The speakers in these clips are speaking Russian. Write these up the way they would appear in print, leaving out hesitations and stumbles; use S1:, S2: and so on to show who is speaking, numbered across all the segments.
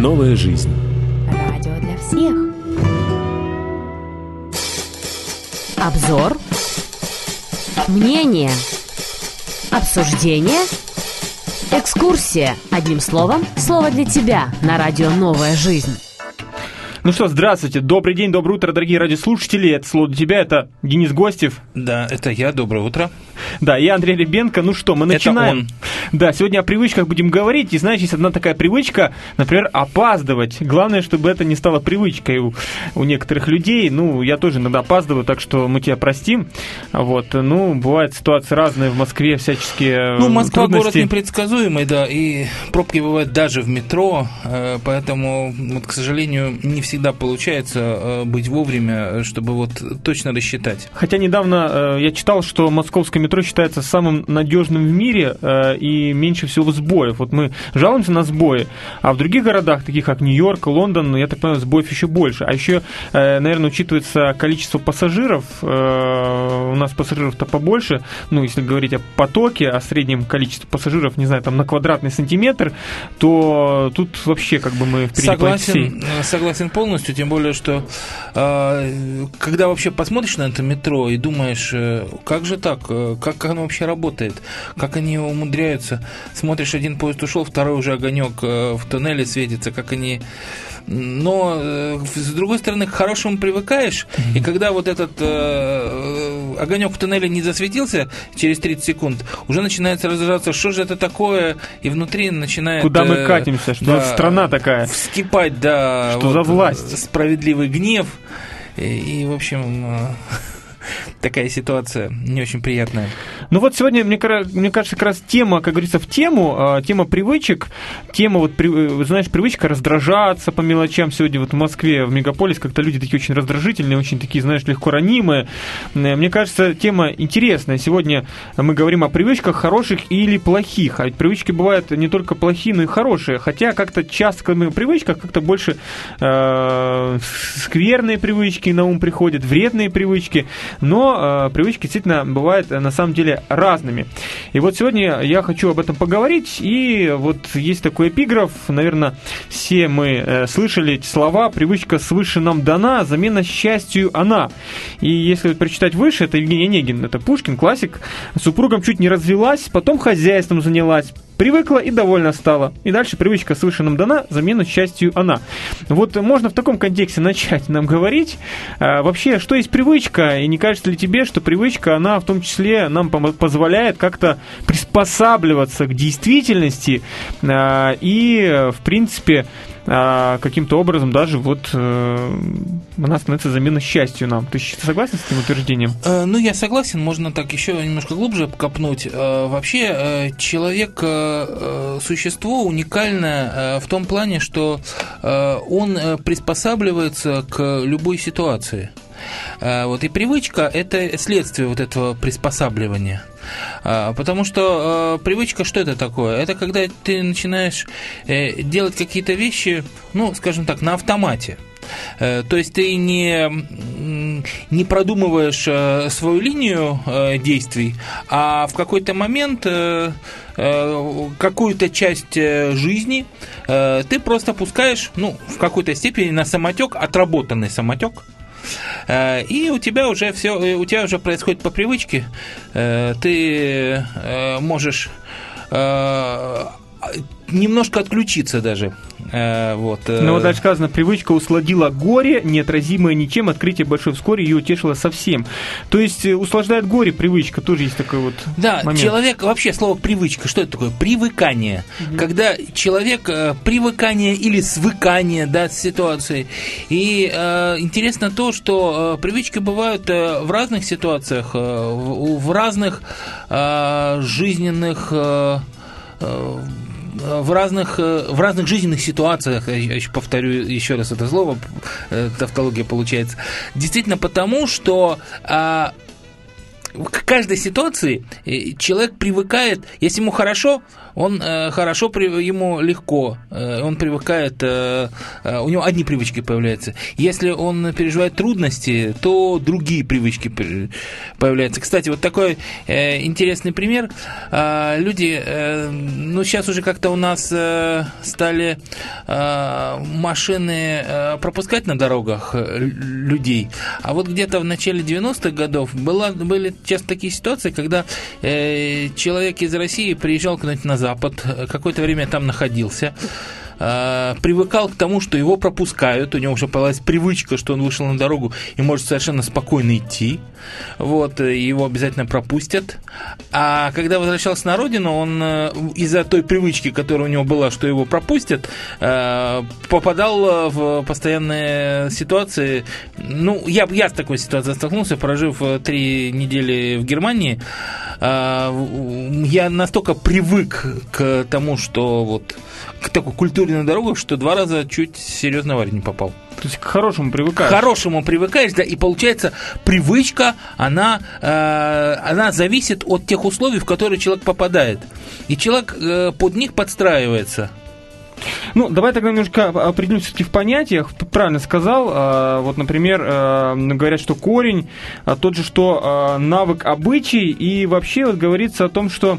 S1: Новая жизнь.
S2: Радио для всех. Обзор. Мнение. Обсуждение. Экскурсия. Одним словом, слово для тебя на радио «Новая жизнь».
S3: Ну что, здравствуйте, добрый день, доброе утро, дорогие радиослушатели. Это слово для тебя, это Денис Гостев.
S4: Да, это я, доброе утро.
S3: Да, я Андрей Лебенко. Ну что, мы начинаем.
S4: Это он.
S3: Да, сегодня о привычках будем говорить. И знаешь, есть одна такая привычка, например, опаздывать. Главное, чтобы это не стало привычкой у некоторых людей. Ну, я тоже иногда опаздываю, так что мы тебя простим. Вот, ну, бывают ситуации разные в Москве, всяческие
S4: Ну, Москва
S3: трудности.
S4: город непредсказуемый, да, и пробки бывают даже в метро, поэтому, вот, к сожалению, не всегда получается быть вовремя, чтобы вот точно рассчитать.
S3: Хотя недавно я читал, что московское метро считается самым надежным в мире и меньше всего сбоев. Вот мы жалуемся на сбои, а в других городах, таких как Нью-Йорк, Лондон, я так понимаю, сбоев еще больше. А еще, наверное, учитывается количество пассажиров. У нас пассажиров-то побольше. Ну, если говорить о потоке, о среднем количестве пассажиров, не знаю, там на квадратный сантиметр, то тут вообще как бы мы впереди планеты.
S4: Согласен полностью, тем более, что когда вообще посмотришь на это метро и думаешь, как же так, как оно вообще работает, как они умудряются, смотришь, один поезд ушел, второй уже огонек в туннеле светится, как они... Но, с другой стороны, к хорошему привыкаешь, и когда вот этот огонек в туннеле не засветился через 30 секунд, уже начинается раздражаться, что же это такое, и внутри начинает...
S3: Куда мы катимся, что
S4: да,
S3: за страна такая?
S4: Вскипать, да.
S3: Что вот за власть?
S4: Справедливый гнев, и в общем... Такая ситуация не очень приятная.
S3: Ну вот сегодня, мне кажется, как раз тема, как говорится, в тему, тема привычек, тема, вот, знаешь, привычка раздражаться по мелочам. Сегодня вот в Москве, в мегаполис, как-то люди такие очень раздражительные, очень такие, знаешь, легко ранимые. Мне кажется, тема интересная. Сегодня мы говорим о привычках хороших или плохих. А ведь привычки бывают не только плохие, но и хорошие. Хотя как-то часто, когда мы о привычках, как-то больше скверные привычки на ум приходят, вредные привычки. Но привычки действительно бывают на самом деле разными. И вот сегодня я хочу об этом поговорить. И вот есть такой эпиграф, наверное, все мы слышали эти слова: «Привычка свыше нам дана, замена счастью она». И если прочитать выше, это Евгений Онегин, это Пушкин, классик. Супругом чуть не развелась, потом хозяйством занялась. Привыкла и довольна стала. И дальше: привычка свыше нам дана, замену счастью она. Вот можно в таком контексте начать нам говорить. Вообще, что есть привычка? И не кажется ли тебе, что привычка, она в том числе нам позволяет как-то приспосабливаться к действительности и, в принципе, каким-то образом даже вот она становится заменой счастью нам. Ты согласен с этим утверждением?
S4: Ну, я согласен, можно так еще немножко глубже копнуть. Вообще, человек существо уникальное в том плане, что он приспосабливается к любой ситуации. Вот, и привычка – это следствие вот этого приспосабливания. Потому что привычка, что это такое? Это когда ты начинаешь делать какие-то вещи, ну, скажем так, на автомате. То есть ты не продумываешь свою линию действий, а в какой-то момент какую-то часть жизни ты просто пускаешь, ну, в какой-то степени на самотек, отработанный самотек. И у тебя уже все, у тебя уже происходит по привычке. Ты можешь немножко отключиться даже. Вот.
S3: Ну вот дальше сказано: привычка усладила горе, неотразимое ничем, открытие большое вскоре ее утешило совсем. То есть услаждает горе привычка, тоже есть такой вот момент.
S4: Человек, вообще слово привычка, что это такое? Привыкание. Когда человек, привыкание или свыкание, да, с ситуацией. И интересно то, что привычки бывают в разных ситуациях, в разных жизненных в разных жизненных ситуациях, я еще повторю еще раз это слово, тавтология получается, действительно потому, что к каждой ситуации человек привыкает, если ему хорошо, он хорошо, ему легко, он привыкает, у него одни привычки появляются. Если он переживает трудности, то другие привычки появляются. Кстати, вот такой интересный пример. Люди, ну, сейчас уже как-то у нас стали машины пропускать на дорогах людей, а вот где-то в начале 90-х годов были часто такие ситуации, когда человек из России приезжал куда-нибудь на Запад, какое-то время там находился, привыкал к тому, что его пропускают, у него уже появилась привычка, что он вышел на дорогу и может совершенно спокойно идти, вот, его обязательно пропустят. А когда возвращался на родину, он из-за той привычки, которая у него была, что его пропустят, попадал в постоянные ситуации. Ну, я с такой ситуацией столкнулся, прожив 3 недели в Германии. Я настолько привык к тому, что вот к такой культуре на дорогах, что 2 раза чуть серьезно в аварию не попал.
S3: То есть к хорошему привыкаешь.
S4: К хорошему привыкаешь, да, и получается привычка, она зависит от тех условий, в которые человек попадает. И человек под них подстраивается.
S3: Ну, давай тогда немножко определимся все-таки в понятиях. Ты правильно сказал. Вот, например, говорят, что корень тот же, что навык, обычай. И вообще вот говорится о том, что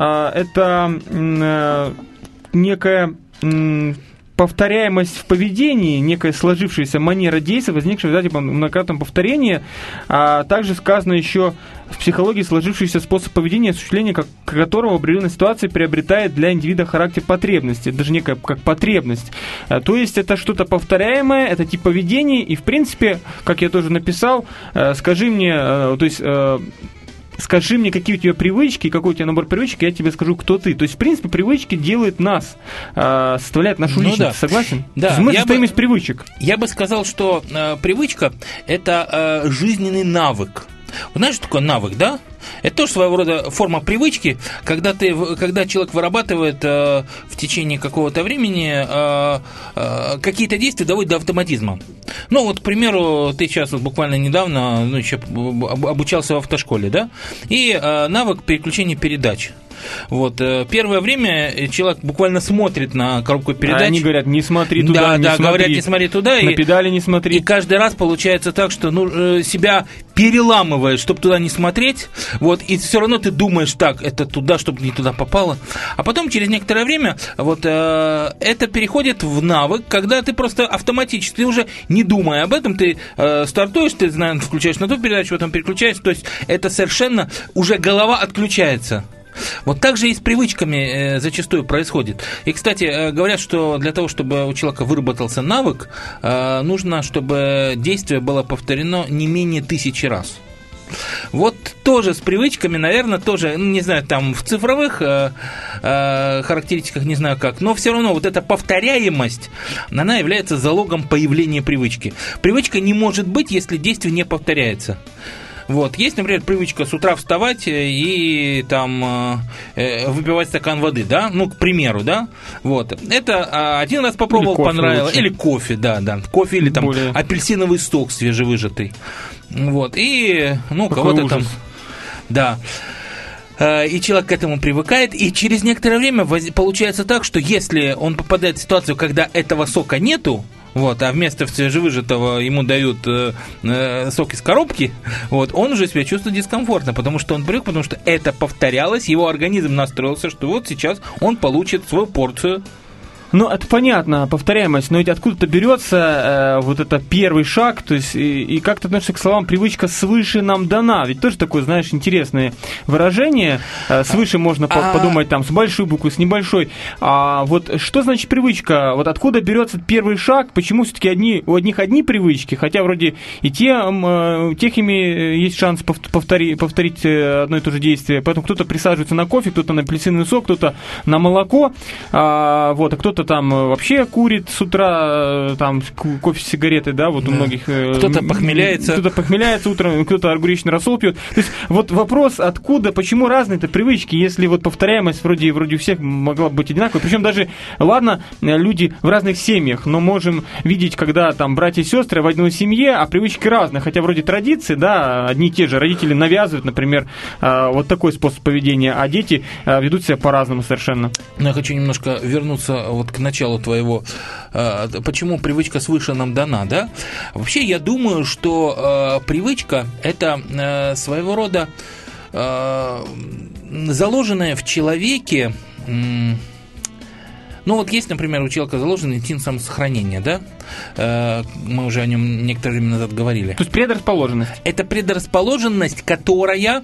S3: это некая повторяемость в поведении, некая сложившаяся манера действия, возникшая в результате многократного повторения, а также сказано еще в психологии сложившийся способ поведения, осуществление которого в определенной ситуации приобретает для индивида характер потребности, даже некая как потребность. То есть это что-то повторяемое, это тип поведения, и в принципе, как я тоже написал, скажи мне, какие у тебя привычки, какой у тебя набор привычек, я тебе скажу, кто ты. То есть, в принципе, привычки делают нас, составляют нашу личность. Да. Согласен?
S4: Да.
S3: Мы состоим из привычек.
S4: Я бы сказал, что привычка – это жизненный навык. Знаешь, что такое навык, да? Это тоже своего рода форма привычки, когда человек вырабатывает в течение какого-то времени какие-то действия, доводит до автоматизма. Ну, вот, к примеру, ты сейчас вот буквально недавно еще обучался в автошколе, да? И навык переключения передач. Вот, первое время человек буквально смотрит на коробку передач.
S3: Они говорят, не смотри туда, не смотри.
S4: Говорят, не смотри туда.
S3: На педали не смотри.
S4: И каждый раз получается так, что себя переламывает, чтобы туда не смотреть. Вот, и все равно ты думаешь, так, это туда, чтобы не туда попало. А потом, через некоторое время, вот, это переходит в навык, когда ты просто автоматически, ты уже не думая об этом, ты стартуешь, ты, знаешь, включаешь на ту передачу, потом переключаешься. То есть это совершенно уже голова отключается. Вот так же и с привычками зачастую происходит. И, кстати, говорят, что для того, чтобы у человека выработался навык, нужно, чтобы действие было повторено не менее 1000 раз. Вот тоже с привычками, наверное, тоже, не знаю, там в цифровых характеристиках, не знаю как, но все равно вот эта повторяемость, она является залогом появления привычки. Привычка не может быть, если действие не повторяется. Вот. Есть, например, привычка с утра вставать и там выпивать стакан воды, да, ну, к примеру, да, вот. Это один раз попробовал, понравилось, или кофе, да, кофе или там апельсиновый сок свежевыжатый, вот, и, ну, кого-то там, да. И человек к этому привыкает, и через некоторое время получается так, что если он попадает в ситуацию, когда этого сока нету, вот, а вместо свежевыжатого ему дают сок из коробки, вот, он уже себя чувствует дискомфортно, потому что он привык, потому что это повторялось, его организм настроился, что вот сейчас он получит свою порцию.
S3: Ну, это понятно, повторяемость, но ведь откуда-то берется вот это первый шаг, то есть и как ты относишься к словам «привычка свыше нам дана», ведь тоже такое, знаешь, интересное выражение, свыше можно подумать там с большой буквы, с небольшой, а вот что значит привычка, вот откуда берется первый шаг, почему все-таки у одних одни привычки, хотя вроде и тех ими есть шанс повторить одно и то же действие, поэтому кто-то присаживается на кофе, кто-то на апельсиновый сок, кто-то на молоко, вот, а кто-то кто-то там вообще курит с утра, там кофе с сигаретой, да, вот у многих.
S4: Кто-то похмеляется
S3: утром, кто-то огуречный рассол пьет. То есть вот вопрос, откуда, почему разные-то привычки, если вот повторяемость вроде у всех могла быть одинаковой. Причем даже, ладно, люди в разных семьях, но можем видеть, когда там братья и сестры в одной семье, а привычки разные, хотя вроде традиции, да, одни и те же. Родители навязывают, например, вот такой способ поведения, а дети ведут себя по-разному совершенно.
S4: Но я хочу немножко вернуться вот к началу твоего, почему привычка свыше нам дана, да? Вообще, я думаю, что привычка – это своего рода заложенная в человеке. Ну, вот есть, например, у человека заложен инстинкт самосохранения, да? Мы уже о нем некоторое время назад говорили.
S3: То есть предрасположенность.
S4: Это предрасположенность, которая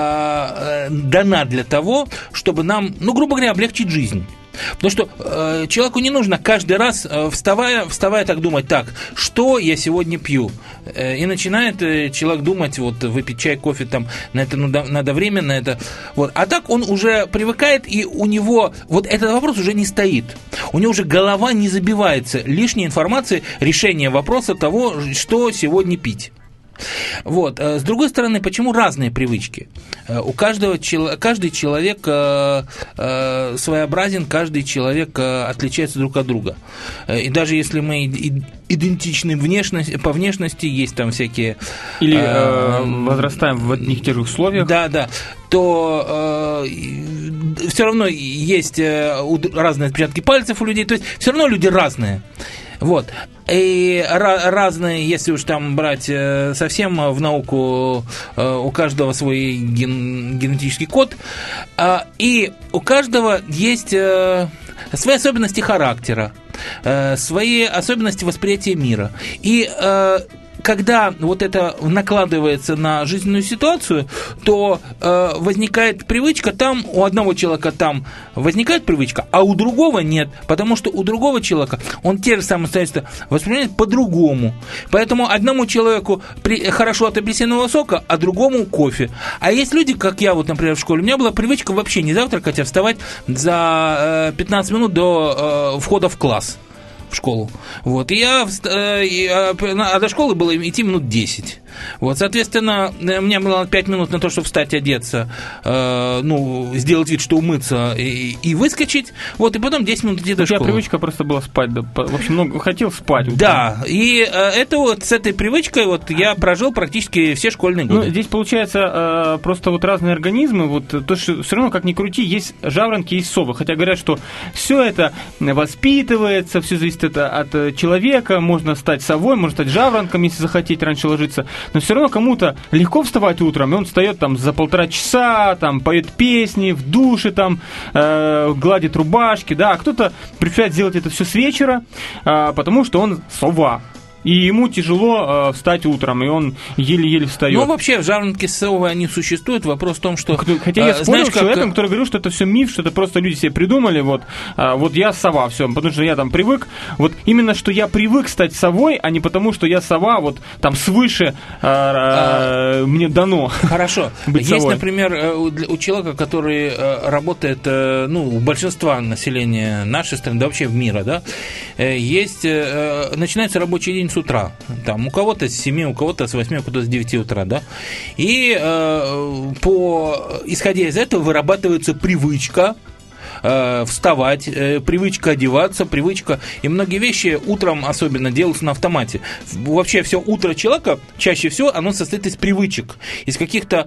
S4: дана для того, чтобы нам, ну, грубо говоря, облегчить жизнь. Потому что человеку не нужно каждый раз, вставая так думать, так, что я сегодня пью? И начинает человек думать, вот, выпить чай, кофе, там, на это надо время, на это. Вот. А так он уже привыкает, и у него вот этот вопрос уже не стоит. У него уже голова не забивается лишней информацией, решения вопроса того, что сегодня пить. Вот. С другой стороны, почему разные привычки? Каждый человек своеобразен, каждый человек отличается друг от друга. И даже если мы идентичны по внешности, есть там всякие...
S3: Или возрастаем в одних и тех же условиях.
S4: Да, то все равно есть разные отпечатки пальцев у людей, то есть все равно люди разные. Вот. И разные, если уж там брать совсем в науку, у каждого свой генетический код, и у каждого есть свои особенности характера, свои особенности восприятия мира. И когда вот это накладывается на жизненную ситуацию, то возникает привычка, там у одного человека там возникает привычка, а у другого нет, потому что у другого человека он те же самые обстоятельства воспринимает по-другому. Поэтому одному человеку хорошо от апельсинового сока, а другому кофе. А есть люди, как я, вот, например, в школе, у меня была привычка вообще не завтракать, а вставать за 15 минут до входа в класс. В школу. Вот. А до школы было идти минут 10. Вот, соответственно, у меня было 5 минут на то, чтобы встать, одеться, сделать вид, что умыться и выскочить. Вот, и потом 10 минут идти до школы.
S3: У тебя привычка просто была спать. Да, в общем, хотел спать.
S4: Да, и это вот с этой привычкой вот я прожил практически все школьные годы.
S3: Ну, здесь получается просто вот разные организмы, вот то, что все равно, как ни крути, есть жаворонки, есть совы. Хотя говорят, что все это воспитывается, все зависит от человека, можно стать совой, можно стать жаворонком, если захотеть раньше ложиться. Но все равно кому-то легко вставать утром, и он встает там за 1,5 часа, там поет песни, в душе там гладит рубашки, да, а кто-то предпочитает сделать это все с вечера, потому что он сова. И ему тяжело встать утром, и он еле-еле встает.
S4: Ну, вообще, жаворонки совы, они существуют. Вопрос в том, что...
S3: Хотя я спорил с человеком, который говорил, что это все миф, что это просто люди себе придумали. Вот я сова, все, потому что я там привык. Вот именно, что я привык стать совой, а не потому, что я сова, вот там свыше мне дано.
S4: Хорошо.
S3: Быть
S4: есть,
S3: совой.
S4: Например, у человека, который работает, у большинства населения нашей страны, да вообще мира, да, начинается рабочий день с утра. Там, у кого-то с 7, у кого-то с 8, у кого-то с 9 утра, да. И исходя из этого вырабатывается привычка вставать, привычка одеваться, привычка, и многие вещи утром особенно делаются на автомате. Вообще все утро человека, чаще всего, оно состоит из привычек, из каких-то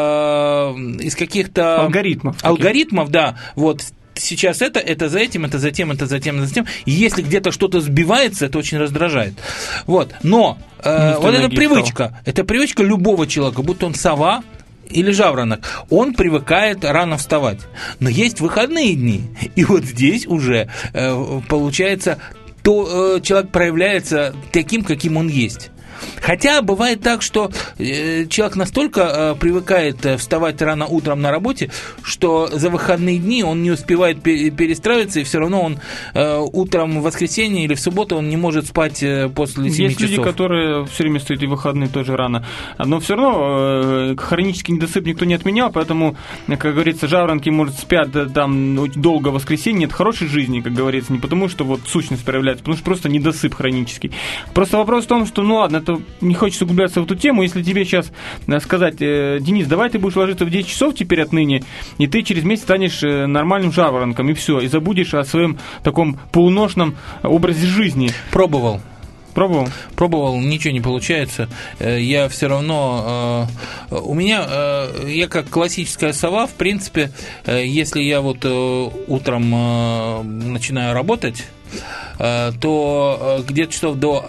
S4: алгоритмов, да, вот. Сейчас это за этим, это за тем, это за тем, это за тем. И если где-то что-то сбивается, это очень раздражает. Вот. Но вот эта привычка, это привычка любого человека, будто он сова или жаворонок, он привыкает рано вставать. Но есть выходные дни. И вот здесь уже получается, человек проявляется таким, каким он есть. Хотя бывает так, что человек настолько привыкает вставать рано утром на работе, что за выходные дни он не успевает перестраиваться, и все равно он утром в воскресенье или в субботу он не может спать после 7 часов.
S3: Есть люди, которые все время стоят и в выходные тоже рано. Но все равно хронический недосып никто не отменял, поэтому, как говорится, жаворонки, может, спят там долго в воскресенье. Это хорошей жизни, как говорится, не потому, что вот сущность проявляется, потому что просто недосып хронический. Просто вопрос в том, что, ну ладно, это не хочется углубляться в эту тему. Если тебе сейчас сказать: Денис, давай ты будешь ложиться в 10 часов теперь отныне, и ты через месяц станешь нормальным жаворонком, и все, и забудешь о своем таком полуношном образе жизни.
S4: Пробовал,
S3: ничего
S4: не получается. Я все равно... У меня... Я как классическая сова, в принципе, если я вот утром начинаю работать, то где-то часов до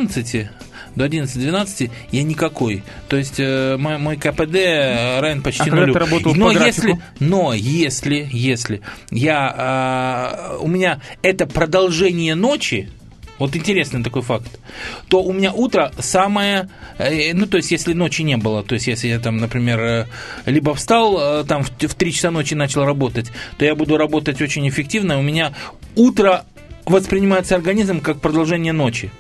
S4: 11-12 я никакой. То есть мой КПД равен почти нулю.
S3: Когда ты работал по графику?
S4: Но если у меня это продолжение ночи, вот интересный такой факт, то у меня утро самое, ну, то есть, если ночи не было, то есть, если я там, например, либо встал, там, в 3 часа ночи начал работать, то я буду работать очень эффективно, у меня утро воспринимается организмом как продолжение ночи.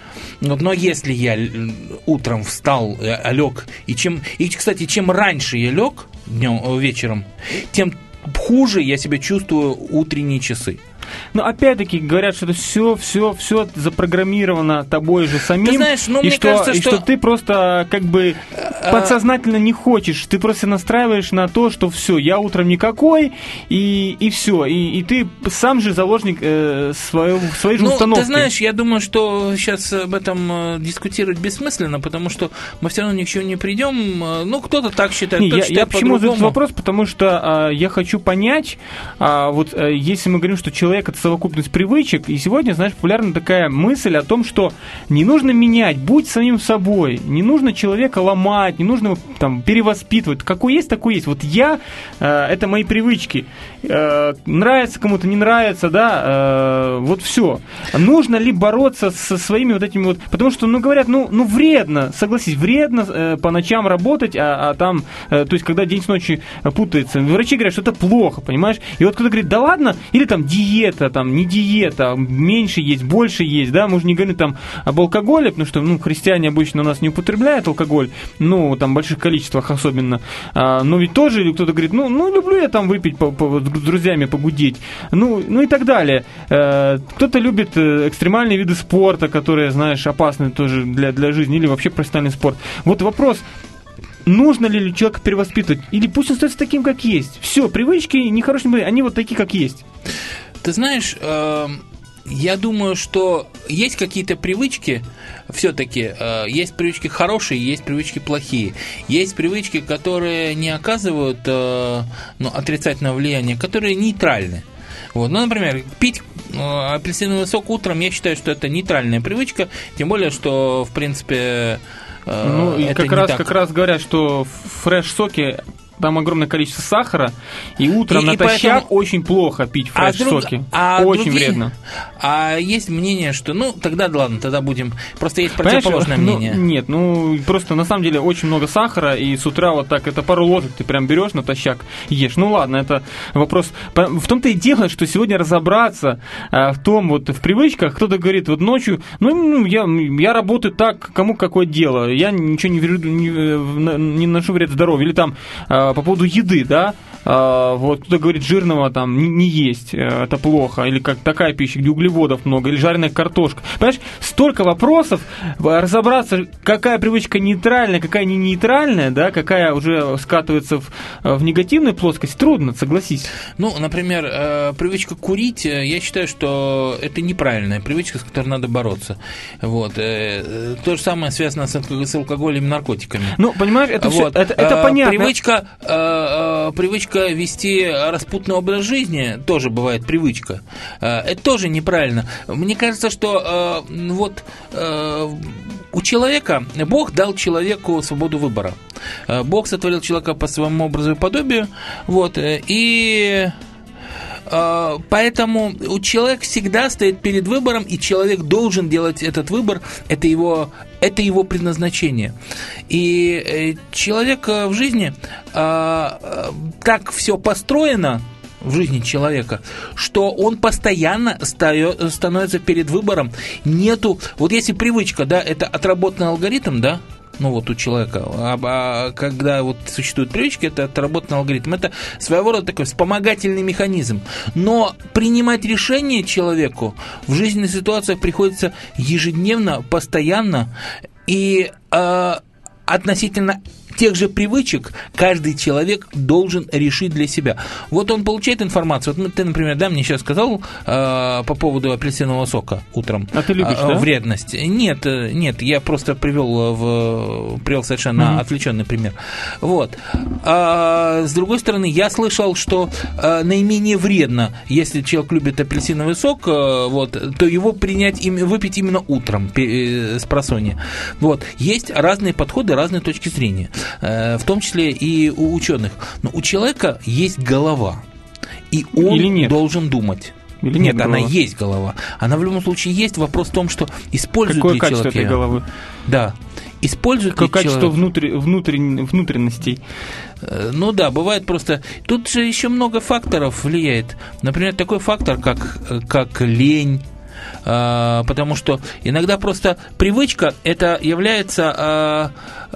S4: Но если я утром встал, лег, и, кстати, чем раньше я лег вечером, тем хуже я себя чувствую утренние часы.
S3: Но опять-таки говорят, что это все запрограммировано тобой же самим. Ты знаешь,
S4: мне кажется,
S3: что ты просто как бы подсознательно не хочешь. Ты просто настраиваешь на то, что все, я утром никакой, и все. И ты сам же заложник своей же установки.
S4: Ты знаешь, я думаю, что сейчас об этом дискутировать бессмысленно, потому что мы все равно ни к чему не придем. Ну, кто-то так считает, кто-то считает по-другому.
S3: Я почему задаю этот вопрос? Потому что я хочу понять, вот если мы говорим, что человек — это совокупность привычек, и сегодня, знаешь, популярна такая мысль о том, что не нужно менять, будь самим собой, не нужно человека ломать, не нужно там перевоспитывать, какой есть, такой есть. Вот я, это мои привычки, нравится кому-то, не нравится, да, вот все. Нужно ли бороться со своими вот этими вот, потому что, ну, говорят, ну вредно, согласись, вредно по ночам работать, а там, то есть, когда день с ночью путается, врачи говорят, что это плохо, понимаешь, и вот кто-то говорит, да ладно, или там диета, там, не диета, меньше есть, больше есть, да, мы же не говорим там об алкоголе, потому что, ну, христиане обычно у нас не употребляют алкоголь, ну, там, в больших количествах особенно, но ведь тоже кто-то говорит, ну, люблю я там выпить, с друзьями погудеть, ну и так далее. Кто-то любит экстремальные виды спорта, которые, знаешь, опасны тоже для жизни, или вообще профессиональный спорт. Вот вопрос, нужно ли человека перевоспитывать, или пусть он остается таким, как есть. Все, привычки нехорошие, они вот такие, как есть.
S4: Ты знаешь, я думаю, что есть какие-то привычки, все-таки есть привычки хорошие, есть привычки плохие. Есть привычки, которые не оказывают отрицательного влияния, которые нейтральны. Вот. Ну, например, пить апельсиновый сок утром, я считаю, что это нейтральная привычка, тем более, что, в принципе,
S3: ну, и как раз говорят, что фреш-соки, там огромное количество сахара, и утром натощак поэтому... очень плохо пить фреш-соки. Очень вредно.
S4: А есть мнение, что, ну, тогда ладно, тогда будем... Просто есть противоположное мнение.
S3: Нет, просто на самом деле очень много сахара, и с утра вот так, это пару ложек ты прям берешь натощак, ешь. Ну ладно, это вопрос... В том-то и дело, что сегодня разобраться в том, вот в привычках, кто-то говорит, вот ночью, я работаю так, кому какое дело, я ничего не наношу вред здоровью, или там... По поводу еды, да, вот кто-то говорит, жирного там не есть, это плохо, или как такая пища, где углеводов много, или жареная картошка. Понимаешь, столько вопросов, разобраться, какая привычка нейтральная, какая не нейтральная, да, какая уже скатывается в негативную плоскость, трудно, согласись.
S4: Ну, например, привычка курить, я считаю, что это неправильная привычка, с которой надо бороться. Вот. То же самое связано с алкоголем и наркотиками.
S3: Ну, понимаешь, это вот. Все, это понятно.
S4: Привычка вести распутный образ жизни тоже бывает привычка. Это тоже неправильно. Мне кажется, что у человека, Бог дал человеку свободу выбора. Бог сотворил человека по своему образу и подобию. Вот, и... Поэтому человек всегда стоит перед выбором, и человек должен делать этот выбор. Это его это его предназначение. И человек в жизни так все построено, в жизни человека, что он постоянно становится перед выбором. Нету, вот если привычка, да, это отработанный алгоритм, да, ну вот у человека, когда вот существуют привычки, это отработанный алгоритм, это своего рода такой вспомогательный механизм. Но принимать решения человеку в жизненных ситуациях приходится ежедневно, постоянно, и относительно тех же привычек каждый человек должен решить для себя. Вот он получает информацию. Вот ты, например, да, мне сейчас сказал по поводу апельсинового сока утром.
S3: А ты любишь, да?
S4: Вредность. Нет, я просто привел совершенно отвлеченный пример. Вот. С другой стороны, я слышал, что наименее вредно, если человек любит апельсиновый сок, вот, то его выпить именно утром с просонья. Вот. Есть разные подходы, разные точки зрения. В том числе и у ученых. Но у человека есть голова, и он должен думать.
S3: Или
S4: нет, она есть голова. Она в любом случае есть. Вопрос в том, что использует
S3: какое
S4: ли
S3: качество
S4: человек
S3: этой головы?
S4: Да. Использует
S3: какое
S4: ли
S3: качество
S4: человек...
S3: внутренностей?
S4: Ну да, бывает просто... Тут же еще много факторов влияет. Например, такой фактор, как лень. Потому что иногда просто привычка это является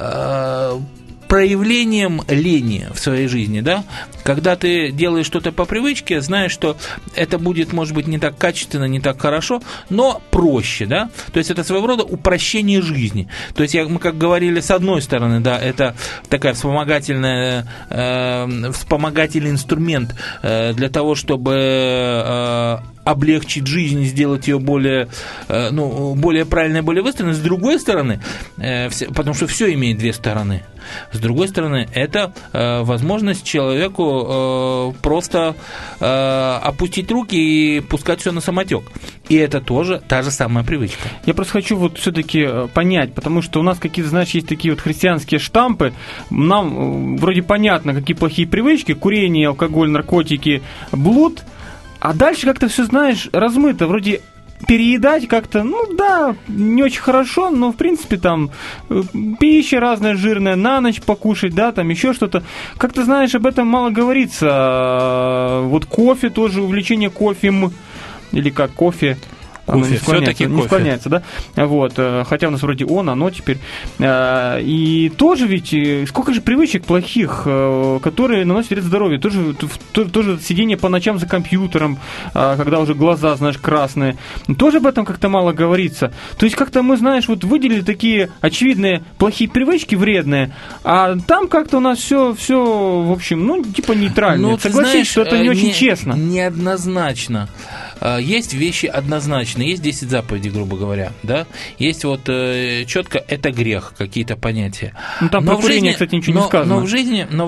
S4: проявлением лени в своей жизни, да? Когда ты делаешь что-то по привычке, знаешь, что это будет, может быть, не так качественно, не так хорошо, но проще, да? То есть это своего рода упрощение жизни. То есть мы как говорили, с одной стороны, да, это такая вспомогательный инструмент для того, чтобы облегчить жизнь, сделать ее более правильной, более выстроенной. С другой стороны, потому что все имеет две стороны. С другой стороны, это возможность человеку просто опустить руки и пускать все на самотек. И это тоже та же самая привычка.
S3: Я просто хочу вот все-таки понять, потому что у нас какие-то, знаешь, есть такие вот христианские штампы. Нам вроде понятно, какие плохие привычки: курение, алкоголь, наркотики, блуд. А дальше как-то все, знаешь, размыто. Вроде переедать как-то, не очень хорошо, но в принципе там пища разная жирная, на ночь покушать, да, там еще что-то. Как-то, знаешь, об этом мало говорится. Вот кофе тоже, увлечение кофе, или как кофе.
S4: Все-таки
S3: не склоняется, да? Вот, хотя у нас вроде оно теперь. И тоже ведь, сколько же привычек плохих, которые наносят вред здоровью. Тоже сидение по ночам за компьютером, когда уже глаза, знаешь, красные. Тоже об этом как-то мало говорится. То есть как-то мы, знаешь, вот выделили такие очевидные плохие привычки, вредные, а там как-то у нас все в общем, типа нейтрально. Согласись, знаешь, что это не очень честно.
S4: Неоднозначно. Есть вещи однозначные, есть 10 заповедей, грубо говоря, да, есть вот четко это грех, какие-то понятия.
S3: Там про курение, кстати, ничего не сказано.
S4: Но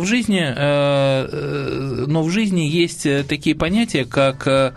S4: в жизни есть такие понятия, как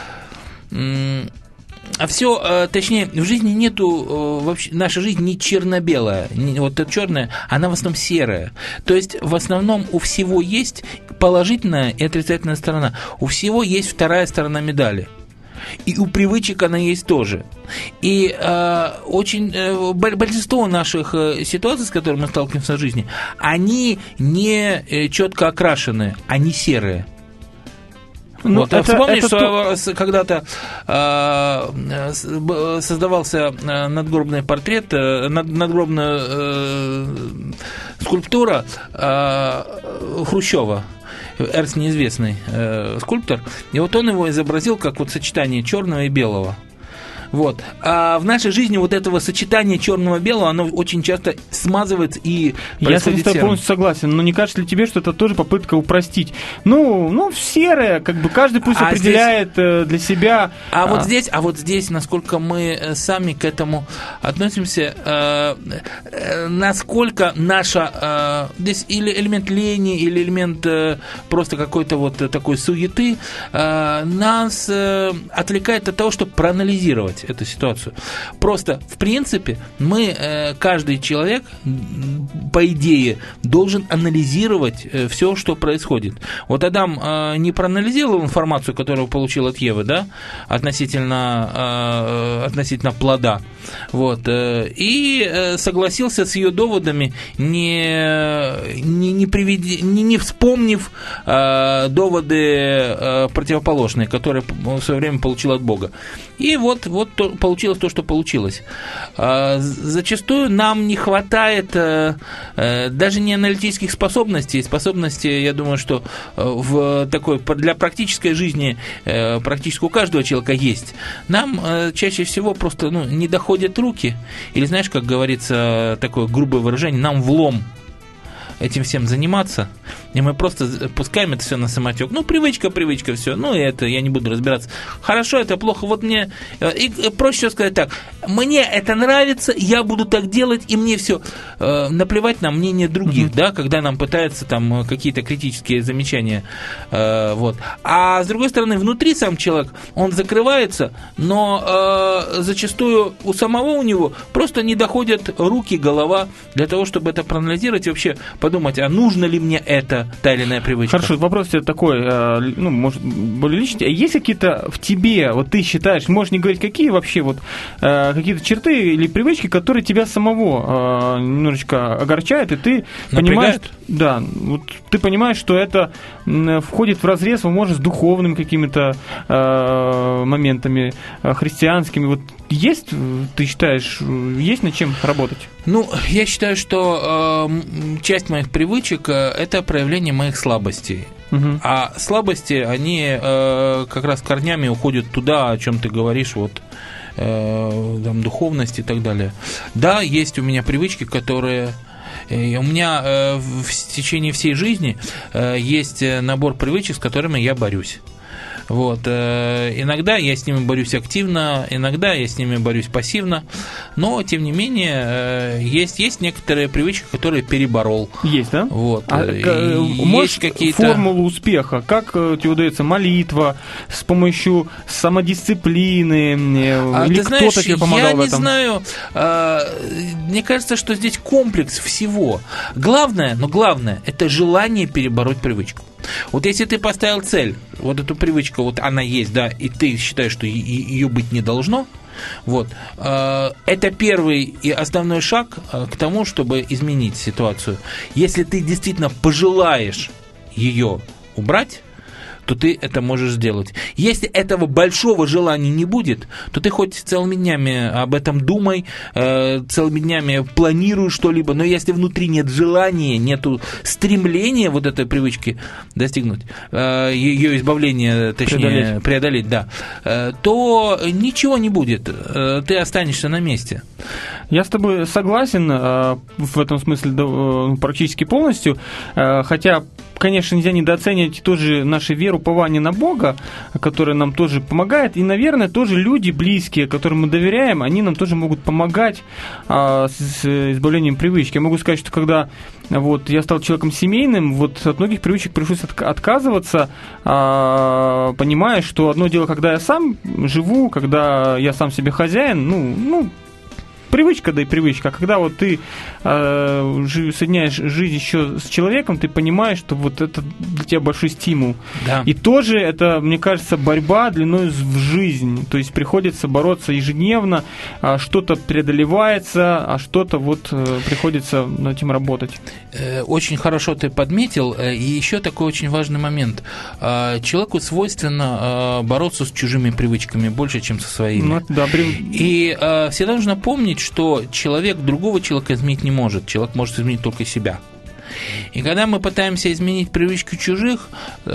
S4: точнее, в жизни нету, вообще, наша жизнь не черно-белая, вот это черная, она в основном серая. То есть, в основном у всего есть положительная и отрицательная сторона. У всего есть вторая сторона медали. И у привычек она есть тоже. И большинство наших ситуаций, с которыми мы сталкиваемся в жизни, они не четко окрашены, они серые. Вспомнишь, что когда-то создавался надгробный портрет, надгробная скульптура Хрущева. Эрнст неизвестный скульптор. И вот он его изобразил как вот сочетание черного и белого. Вот. А в нашей жизни вот этого сочетания черного и белого, оно очень часто смазывается и происходит.
S3: Я с тобой полностью согласен, но не кажется ли тебе, что это тоже попытка упростить? Серое, как бы каждый пусть определяет для себя.
S4: Вот здесь, насколько мы сами к этому относимся, насколько наша здесь или элемент лени, или элемент просто какой-то вот такой суеты нас отвлекает от того, чтобы проанализировать. исправлять эту ситуацию. Просто, в принципе, каждый человек, по идее, должен анализировать все, что происходит. Вот Адам не проанализировал информацию, которую получил от Евы, да, относительно плода, вот, и согласился с ее доводами, не вспомнив доводы противоположные, которые в свое время получил от Бога. И вот получилось то, что получилось. Зачастую нам не хватает даже не аналитических способностей. Способности, я думаю, что для практической жизни практически у каждого человека есть. Нам чаще всего просто не доходят руки. Или, знаешь, как говорится, такое грубое выражение, нам влом этим всем заниматься, и мы просто пускаем это все на самотек. Привычка, все. Это я не буду разбираться. Хорошо, это плохо. Вот мне... И проще всего сказать так. Мне это нравится, я буду так делать, и мне все наплевать на мнение других, да, когда нам пытаются там какие-то критические замечания. Вот. А с другой стороны, внутри сам человек, он закрывается, но зачастую у него просто не доходят руки, голова для того, чтобы это проанализировать и вообще подумать, а нужно ли мне та или иная привычка.
S3: Хорошо, вопрос тебе такой, может, более личный. Есть какие-то в тебе, вот ты считаешь, можешь не говорить, какие вообще какие-то черты или привычки, которые тебя самого немножечко огорчают, и ты понимаешь, ты понимаешь, что это входит в разрез, возможно, с духовными какими-то моментами, христианскими. Вот есть, ты считаешь, есть над чем работать?
S4: Я считаю, что часть моих привычек – это проявление моих слабостей. А слабости, они как раз корнями уходят туда, о чем ты говоришь, духовность и так далее. Да, есть у меня привычки, которые... У меня в течение всей жизни есть набор привычек, с которыми я борюсь. Вот. Иногда я с ними борюсь активно, иногда я с ними борюсь пассивно, но, тем не менее, есть некоторые привычки, которые переборол.
S3: Есть, да?
S4: Вот.
S3: Можешь какие-то... формулу успеха? Как тебе удается молитва, с помощью самодисциплины? Или кто-то тебе помогал в этом?
S4: Я не знаю. Мне кажется, что здесь комплекс всего. Главное, это желание перебороть привычку. Вот если ты поставил цель, вот эту привычку, вот она есть, да, и ты считаешь, что ее быть не должно, это первый и основной шаг к тому, чтобы изменить ситуацию. Если ты действительно пожелаешь ее убрать, то ты это можешь сделать. Если этого большого желания не будет, то ты хоть целыми днями об этом думай, целыми днями планируй что-либо, но если внутри нет желания, нету стремления вот этой привычки достигнуть, ее избавления, точнее, преодолеть, да, то ничего не будет, ты останешься на месте.
S3: Я с тобой согласен в этом смысле практически полностью, хотя, конечно, нельзя недооценивать тоже нашу веру, упование на Бога, которое нам тоже помогает, и, наверное, тоже люди близкие, которым мы доверяем, они нам тоже могут помогать с избавлением привычки. Я могу сказать, что когда я стал человеком семейным, от многих привычек пришлось отказываться, понимая, что одно дело, когда я сам живу, когда я сам себе хозяин, привычка, да и привычка. А когда ты соединяешь жизнь еще с человеком, ты понимаешь, что это для тебя большой стимул.
S4: Да.
S3: И тоже это, мне кажется, борьба длиной в жизнь. То есть приходится бороться ежедневно, что-то преодолевается, а что-то приходится над этим работать.
S4: Очень хорошо ты подметил. И еще такой очень важный момент. Человеку свойственно бороться с чужими привычками больше, чем со своими. И всегда нужно помнить, что человек другого человека изменить не может. Человек может изменить только себя. И когда мы пытаемся изменить привычки чужих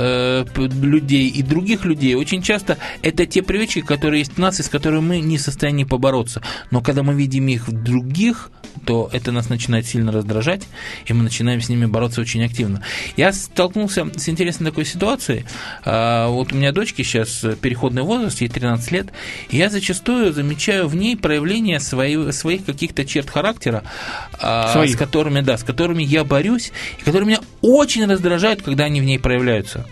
S4: людей и других людей, очень часто это те привычки, которые есть у нас, и с которыми мы не в состоянии побороться. Но когда мы видим их в других, то это нас начинает сильно раздражать, и мы начинаем с ними бороться очень активно. Я столкнулся с интересной такой ситуацией. У меня дочке сейчас переходный возраст, ей 13 лет, и я зачастую замечаю в ней проявление своих каких-то черт характера, с которыми я борюсь, и которые меня очень раздражают, когда они в ней проявляются.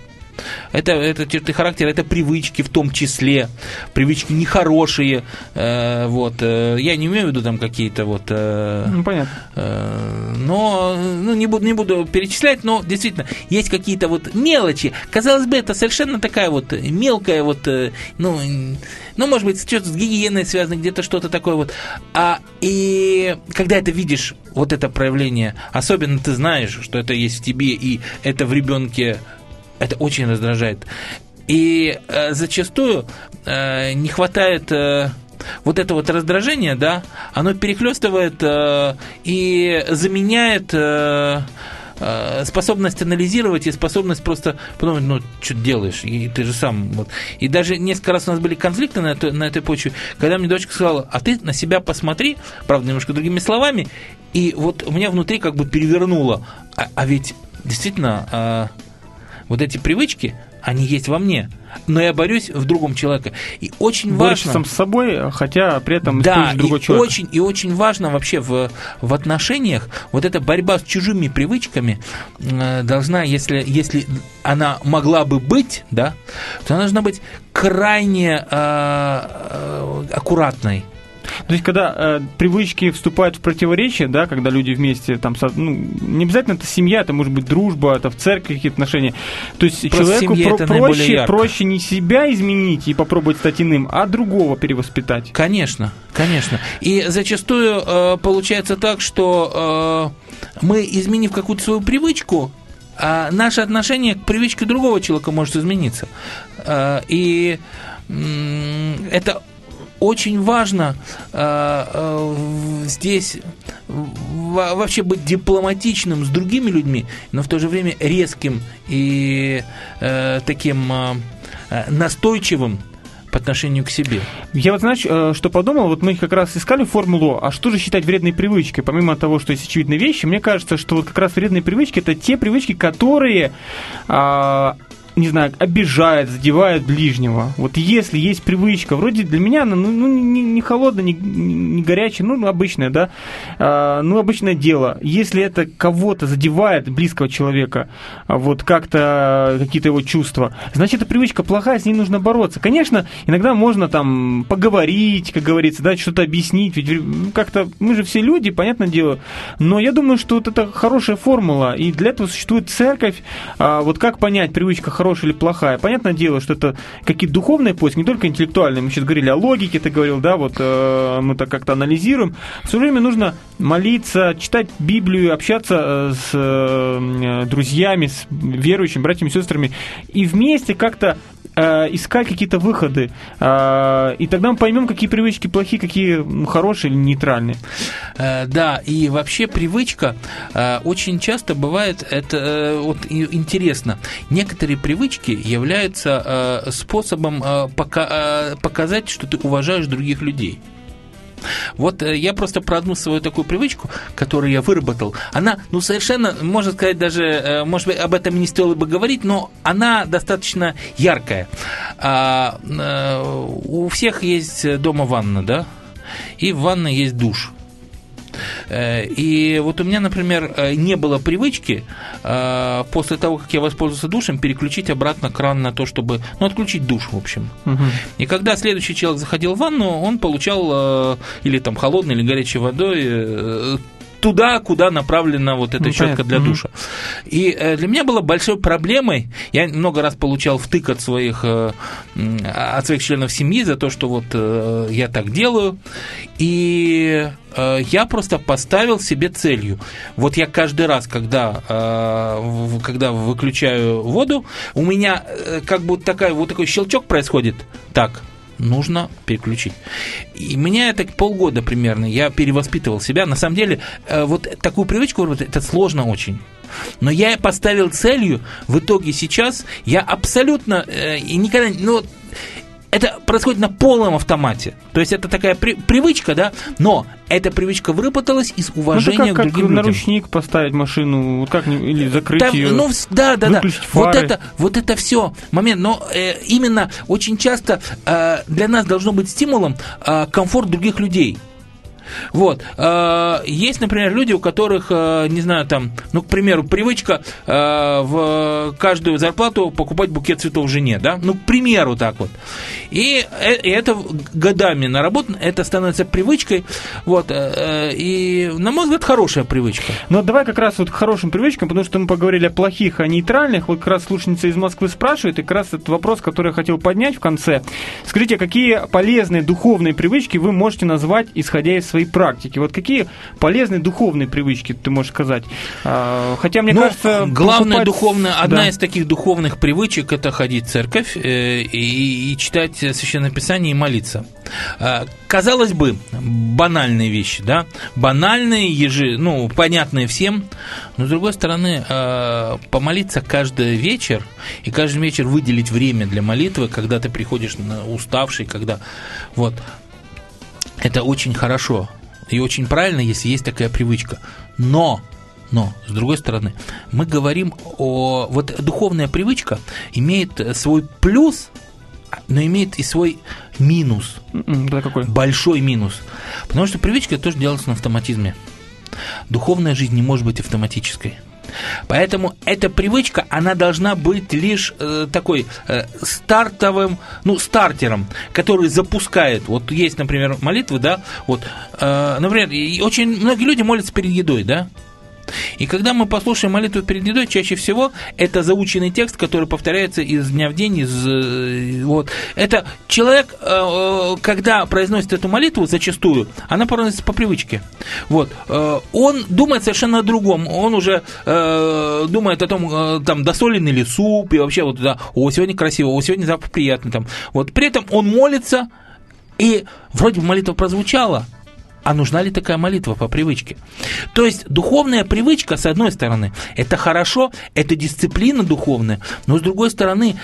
S4: Это черты характера, это привычки в том числе, привычки нехорошие. Вот. Я не имею в виду там какие-то вот...
S3: понятно.
S4: Но не буду перечислять, но действительно есть какие-то вот мелочи. Казалось бы, это совершенно такая вот мелкая вот, может быть, что-то с гигиеной связано, где-то что-то такое вот. И когда это видишь, вот это проявление, особенно ты знаешь, что это есть в тебе, и это в ребенке, это очень раздражает. И зачастую не хватает вот это вот раздражение, да, оно перехлестывает и заменяет способность анализировать и способность просто подумать, что ты делаешь, и ты же сам. Вот. И даже несколько раз у нас были конфликты на этой почве, когда мне дочка сказала, а ты на себя посмотри, правда, немножко другими словами, и вот у меня внутри как бы перевернуло. А ведь действительно вот эти привычки, они есть во мне, но я борюсь в другом человеке. И очень
S3: Борешься
S4: важно...
S3: сам с собой, хотя при этом используешь другого человека.
S4: И очень важно вообще в отношениях вот эта борьба с чужими привычками должна, если она могла бы быть, да, то она должна быть крайне аккуратной.
S3: То есть, когда привычки вступают в противоречие, да, когда люди вместе, там, не обязательно это семья, это может быть дружба, это в церкви какие-то отношения. То есть, просто человеку проще не себя изменить и попробовать стать иным, а другого перевоспитать.
S4: Конечно. И зачастую получается так, что мы, изменив какую-то свою привычку, наше отношение к привычке другого человека может измениться. И это очень важно здесь вообще быть дипломатичным с другими людьми, но в то же время резким и таким настойчивым по отношению к себе.
S3: Я вот, знаешь, что подумал, вот мы как раз искали формулу, а что же считать вредной привычкой? Помимо того, что есть очевидные вещи, мне кажется, что вот как раз вредные привычки – это те привычки, которые... не знаю, обижает, задевает ближнего. Вот если есть привычка, вроде для меня она не холодная, не горячая, обычная, да, обычное дело. Если это кого-то задевает, близкого человека, вот как-то какие-то его чувства, значит, эта привычка плохая, с ней нужно бороться. Конечно, иногда можно там поговорить, как говорится, да, что-то объяснить, ведь как-то мы же все люди, понятное дело, но я думаю, что вот это хорошая формула, и для этого существует церковь. Вот как понять, привычка хорошая или плохая? Понятное дело, что это какие-то духовные поиски, не только интеллектуальные. Мы сейчас говорили о логике, ты говорил, да, вот мы так как-то анализируем. В то же время нужно молиться, читать Библию, общаться с друзьями, с верующими, братьями, сестрами, и вместе как-то искать какие-то выходы. И тогда мы поймем, какие привычки плохие, какие хорошие или нейтральные.
S4: Да, и вообще привычка очень часто бывает, это вот интересно, некоторые привычки являются способом показать, что ты уважаешь других людей. Вот я просто про одну свою такую привычку, которую я выработал, она, совершенно, можно сказать, даже, может быть, об этом не стоило бы говорить, но она достаточно яркая. У всех есть дома ванна, да? И в ванной есть душ. И вот у меня, например, не было привычки после того, как я воспользовался душем, переключить обратно кран на то, чтобы... отключить душ, в общем. И когда следующий человек заходил в ванну, он получал или там холодной, или горячей водой туда, куда направлена вот эта щетка для душа. И для меня было большой проблемой, я много раз получал втык от своих членов семьи за то, что вот я так делаю, и я просто поставил себе целью. Вот я каждый раз, когда выключаю воду, у меня как бы такой щелчок происходит. Так, нужно переключить. И меня это полгода примерно, я перевоспитывал себя. На самом деле, вот такую привычку выработать, это сложно очень. Но я поставил целью, в итоге сейчас я абсолютно никогда... это происходит на полном автомате. То есть это такая привычка, да, но эта привычка выработалась из уважения к другим людям.
S3: Как наручник поставить машину, или закрыть ее, выключить фары.
S4: Вот это все момент. Но именно очень часто для нас должно быть стимулом комфорт других людей. Вот. Есть, например, люди, у которых, не знаю, там, ну, к примеру, привычка в каждую зарплату покупать букет цветов жене, да? Ну, к примеру, так вот. И это годами наработано, это становится привычкой, вот. И, на мой взгляд, хорошая привычка.
S3: Но давай как раз вот к хорошим привычкам, потому что мы поговорили о плохих, о нейтральных. Вот как раз слушательница из Москвы спрашивает, и как раз этот вопрос, который я хотел поднять в конце. Скажите, какие полезные духовные привычки вы можете назвать, исходя из своей практики? Вот какие полезные духовные привычки ты можешь сказать? Хотя, мне кажется...
S4: Главная духовная, одна из таких духовных привычек – это ходить в церковь и читать Священное Писание и молиться. Казалось бы, банальные вещи, да? Банальные, понятные всем, но, с другой стороны, помолиться каждый вечер, и каждый вечер выделить время для молитвы, когда ты приходишь уставший, когда... Вот. Это очень хорошо и очень правильно, если есть такая привычка. Но, с другой стороны, мы говорим о... Вот духовная привычка имеет свой плюс, но имеет и свой минус.
S3: Да, какой?
S4: Большой минус. Потому что привычка тоже делается на автоматизме. Духовная жизнь не может быть автоматической. Поэтому эта привычка, она должна быть лишь такой стартером, который запускает. Вот есть, например, молитвы, да, вот, например, очень многие люди молятся перед едой, да. И когда мы послушаем молитву перед едой, чаще всего это заученный текст, который повторяется из дня в день. Вот. Это человек, когда произносит эту молитву, зачастую, она произносится по привычке. Вот. Он думает совершенно о другом. Он уже думает о том, там, досоленный ли суп, и вообще вот, да, сегодня красиво, сегодня запах приятный. Там. Вот. При этом он молится, и вроде бы молитва прозвучала, а нужна ли такая молитва по привычке? То есть духовная привычка, с одной стороны, это хорошо, это дисциплина духовная, но с другой стороны,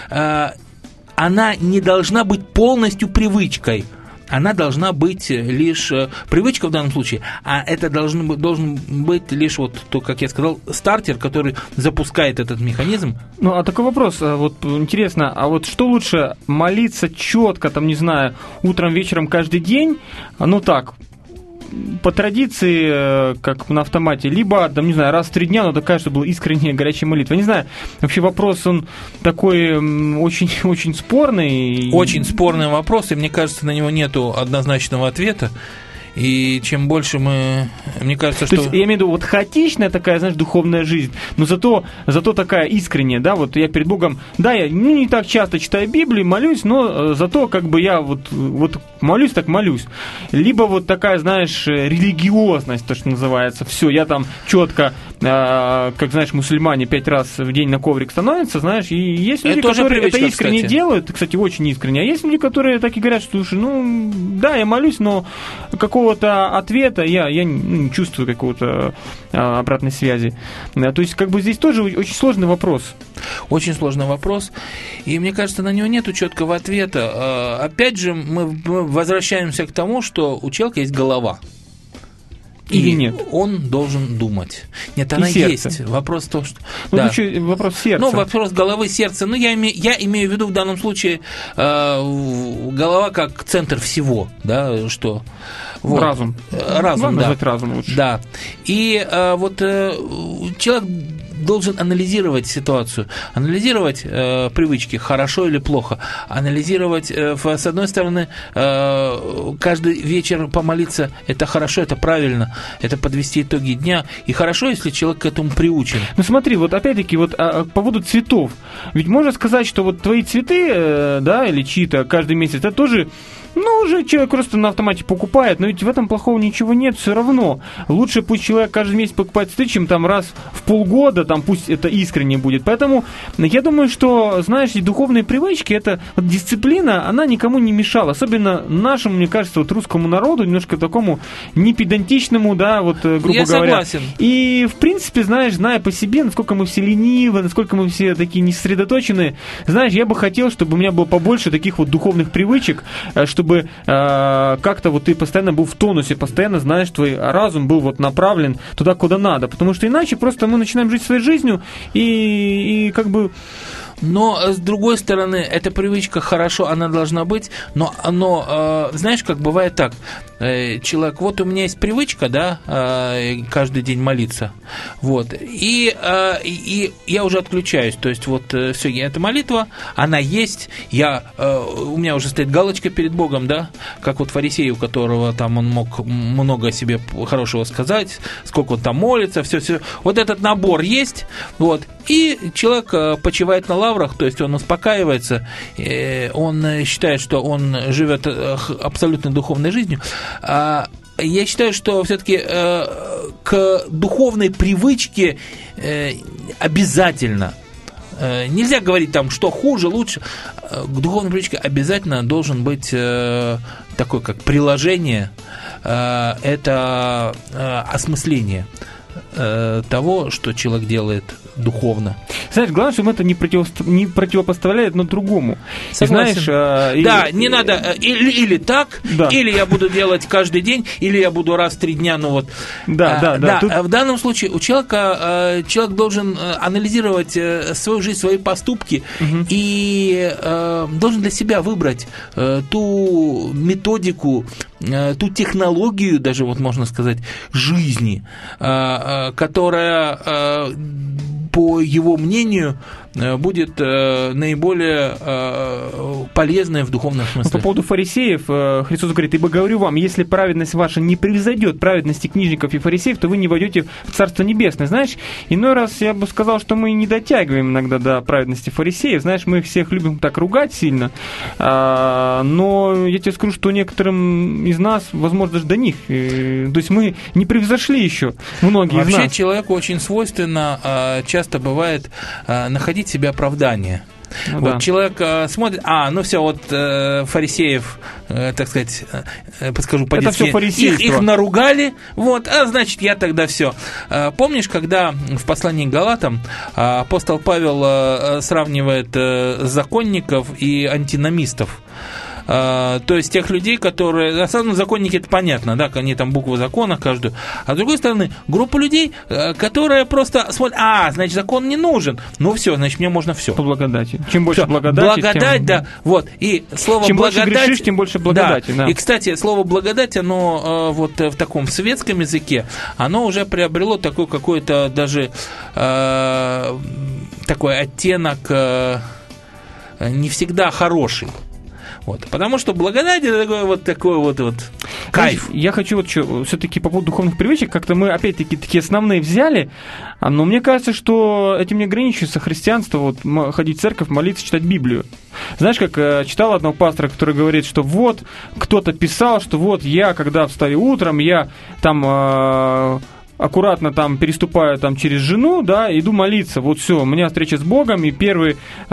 S4: она не должна быть полностью привычкой. Она должна быть лишь привычка в данном случае, а это должен быть лишь вот то, как я сказал, стартер, который запускает этот механизм.
S3: Ну, а такой вопрос, вот интересно, а вот что лучше, молиться четко, там, не знаю, утром, вечером, каждый день, ну так, по традиции, как на автомате, либо, там, не знаю, раз в 3 дня, но такая, чтобы была искренняя горячая молитва. Не знаю, вообще вопрос, он такой очень спорный.
S4: Очень спорный вопрос, и мне кажется, на него нету однозначного ответа. И чем больше мне кажется, что...
S3: То есть, я имею в виду, вот хаотичная такая, знаешь, духовная жизнь, но зато такая искренняя, да, вот я перед Богом, да, я не так часто читаю Библию, молюсь, но зато как бы я вот молюсь, так молюсь. Либо вот такая, знаешь, религиозность, то, что называется, все, я там четко, как, знаешь, мусульмане 5 раз в день на коврик становятся, знаешь, и есть люди, которые это искренне делают, кстати, очень искренне, а есть люди, которые так и говорят, что, слушай, да, я молюсь, но какого-то ответа я не чувствую какого-то обратной связи. То есть, как бы здесь тоже очень сложный вопрос.
S4: Очень сложный вопрос. И мне кажется, на него нету четкого ответа. Опять же, мы возвращаемся к тому, что у человека есть голова.
S3: Или нет?
S4: Он должен думать. Нет, она есть. Вопрос в том, что...
S3: вопрос сердца.
S4: Вопрос головы, сердца. Я имею в виду в данном случае голова как центр всего, да, что...
S3: Вот. Разум.
S4: Разум, да.
S3: Назвать разум лучше.
S4: Да. И человек должен анализировать ситуацию, анализировать привычки, хорошо или плохо, анализировать, с одной стороны, каждый вечер помолиться, это хорошо, это правильно, это подвести итоги дня, и хорошо, если человек к этому приучен.
S3: Ну смотри, вот опять-таки, вот по поводу цветов, ведь можно сказать, что вот твои цветы, да, или чьи-то каждый месяц, это тоже... уже человек просто на автомате покупает, но ведь в этом плохого ничего нет, все равно. Лучше пусть человек каждый месяц покупает цветы, чем там раз в полгода, там пусть это искренне будет. Поэтому я думаю, что, знаешь, и духовные привычки, это вот дисциплина, она никому не мешала. Особенно нашему, мне кажется, вот русскому народу, немножко такому непедантичному, да, вот, грубо говоря.
S4: Согласен.
S3: И, в принципе, знаешь, зная по себе, насколько мы все ленивы, насколько мы все такие несосредоточенные, знаешь, я бы хотел, чтобы у меня было побольше таких вот духовных привычек, чтобы как-то вот ты постоянно был в тонусе, постоянно, знаешь, твой разум был вот направлен туда, куда надо. Потому что иначе просто мы начинаем жить своей жизнью и как бы...
S4: Но, с другой стороны, эта привычка хорошо, она должна быть, но знаешь, как бывает так, человек, вот у меня есть привычка, да, каждый день молиться, вот, и я уже отключаюсь, то есть вот все, эта молитва, она есть, у меня уже стоит галочка перед Богом, да, как вот фарисей, у которого там он мог много о себе хорошего сказать, сколько он там молится, все, вот этот набор есть, вот, и человек почивает на лаврах, то есть он успокаивается, он считает, что он живет абсолютно духовной жизнью. Я считаю, что все-таки к духовной привычке обязательно, нельзя говорить там, что хуже, лучше, к духовной привычке обязательно должен быть такое, как приложение, это осмысление того, что человек делает духовно.
S3: Знаешь, главное, чтобы это не противопоставляет одно другому.
S4: Согласен.
S3: И, знаешь,
S4: да, не надо или так, да. Или я буду делать каждый день, или я буду раз в 3 дня, ну вот. Да. Тут... В данном случае у человека, человек должен анализировать свою жизнь, свои поступки, и должен для себя выбрать ту методику, ту технологию, даже вот можно сказать, жизни, которая, по его мнению, будет наиболее полезной в духовном смысле.
S3: По поводу фарисеев, Христос говорит: «Ибо говорю вам, если праведность ваша не превзойдет праведности книжников и фарисеев, то вы не войдете в Царство Небесное». Знаешь, иной раз я бы сказал, что мы не дотягиваем иногда до праведности фарисеев. Знаешь, мы их всех любим так ругать сильно, но я тебе скажу, что некоторым из нас, возможно, даже до них. То есть мы не превзошли еще многие из нас.
S4: Вообще человеку очень свойственно, часто бывает, находить себе оправдание. Ну, вот да. Человек смотрит, ну все, вот фарисеев, так сказать, подскажу по-детски, их наругали, вот, значит, я тогда все. Помнишь, когда в послании к Галатам апостол Павел сравнивает законников и антиномистов? То есть тех людей, которые... На самом деле законники, это понятно, да, они там буквы закона каждую. А с другой стороны, группа людей, которые просто смотрят, значит, закон не нужен. Ну все, значит, мне можно все.
S3: По благодати. Чем больше благодати,
S4: благодать,
S3: тем...
S4: да. Вот. И слово
S3: чем
S4: благодать...
S3: больше грешишь, тем больше благодати. Да.
S4: И, кстати, слово благодать, оно вот в таком светском языке, оно уже приобрело такой какой-то даже такой оттенок не всегда хороший. Вот. Потому что благодать — это такой вот кайф.
S3: Я хочу вот что, все-таки по поводу духовных привычек, как-то мы опять-таки такие основные взяли, но мне кажется, что этим не ограничивается христианство, вот ходить в церковь, молиться, читать Библию. Знаешь, как читал одного пастора, который говорит, что вот кто-то писал, что вот я, когда встаю утром, я там... аккуратно там переступаю там через жену, да, иду молиться, вот все, у меня встреча с Богом, и первое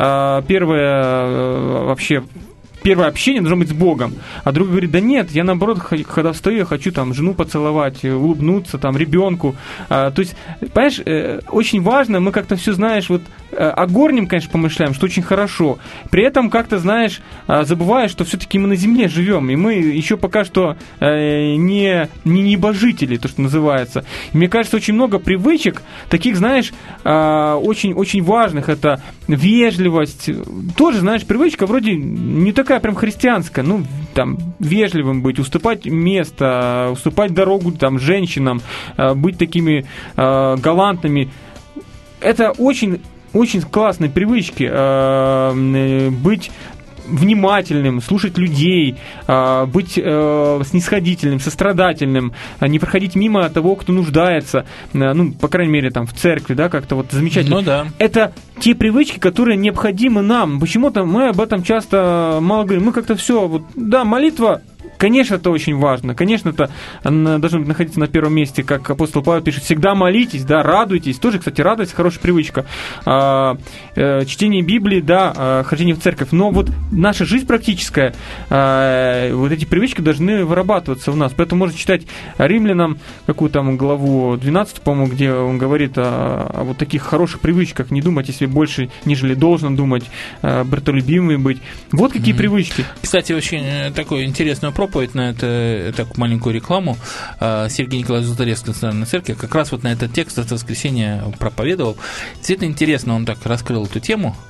S3: общение должно быть с Богом. А другой говорит: да нет, я наоборот, когда встаю, я хочу там жену поцеловать, улыбнуться, там, ребенку. То есть, понимаешь, очень важно, мы как-то все, знаешь, вот о горнем, конечно, помышляем, что очень хорошо. При этом как-то, знаешь, забывая, что все-таки мы на земле живем, и мы еще пока что не небожители, то, что называется. И мне кажется, очень много привычек, таких, знаешь, очень важных. Это вежливость. Тоже, знаешь, привычка вроде не такая прям христианская, ну, там, вежливым быть, уступать место, уступать дорогу там женщинам, быть такими галантными. Это очень классные привычки, быть внимательным, слушать людей, быть снисходительным, сострадательным, не проходить мимо того, кто нуждается, ну, по крайней мере, там, в церкви, да, как-то вот замечательно.
S4: Ну, да.
S3: Это те привычки, которые необходимы нам. Почему-то мы об этом часто мало говорим. Мы как-то все, вот, да, молитва, конечно, это очень важно. Конечно, это должно находиться на первом месте, как апостол Павел пишет: всегда молитесь, да, радуйтесь. Тоже, кстати, радость — хорошая привычка. Чтение Библии, да, хождение в церковь. Но вот наша жизнь практическая, вот эти привычки должны вырабатываться в нас. Поэтому можно читать Римлянам какую там главу 12, по-моему, где он говорит о вот таких хороших привычках. Не думать о себе больше, нежели должен думать, братолюбивыми быть. Вот какие привычки.
S4: Кстати, очень такой интересный проповедь на это, так, маленькую рекламу. Сергей Николаевич Золотаревский, Национальной церкви, как раз вот на этот текст это воскресенье проповедовал. Действительно интересно, он так раскрыл эту тему.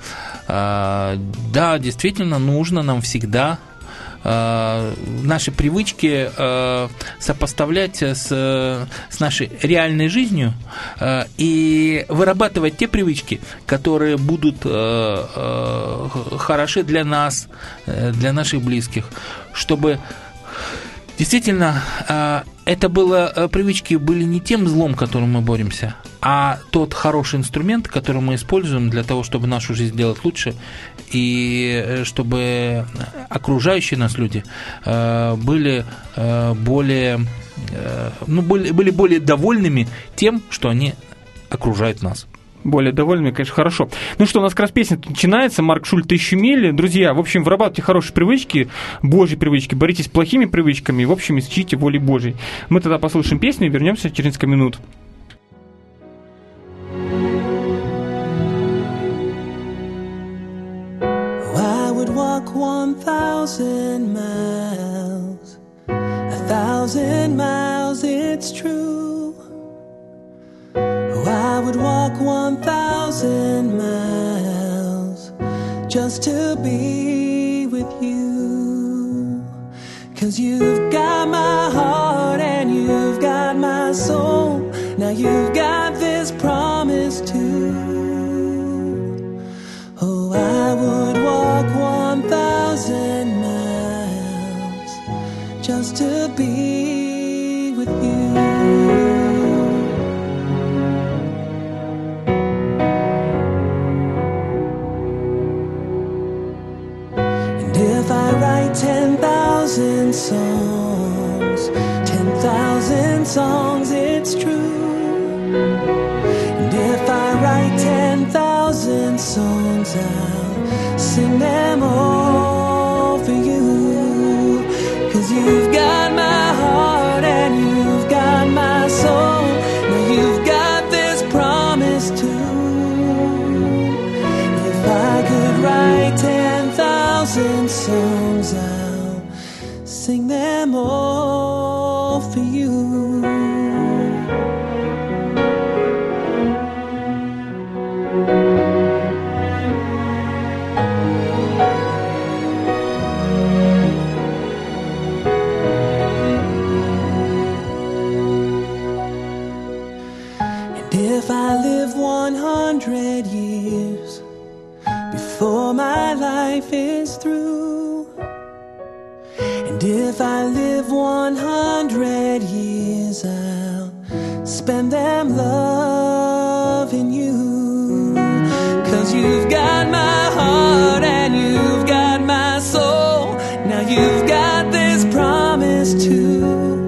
S4: Да, действительно, нужно нам всегда наши привычки сопоставлять с нашей реальной жизнью и вырабатывать те привычки, которые будут хороши для нас, для наших близких, чтобы действительно привычки были не тем злом, которым мы боремся, а тот хороший инструмент, который мы используем для того, чтобы нашу жизнь делать лучше, и чтобы окружающие нас люди были более довольными тем, что они окружают нас.
S3: Более довольными, конечно, хорошо. Ну что, у нас как раз песня начинается. Марк Шульт «1000 миль». Друзья, в общем, вырабатывайте хорошие привычки, Божьи привычки, боритесь с плохими привычками, в общем, ищите воли Божьей. Мы тогда послушаем песню и вернемся через несколько минут.
S1: I would walk 1,000 miles, 1,000 miles, it's true. I would walk 1,000 miles just to be with you. 'Cause you've got my heart and you've got my soul. Now you've got this promise too. Oh, I would walk 1,000 miles just to be with you. If I write 10,000 songs, 10,000 songs, it's true. And if I write 10,000 songs, I'll sing them all for you. 'Cause you've got my heart and you've got my soul. Now you've got this promise too. If I could write 10,000 songs, I'll sing them all for you. And if I live 100 years before my life is through, and if I live 100 years, I'll spend them loving you. 'Cause you've got my heart and you've got my soul. Now you've got this promise too.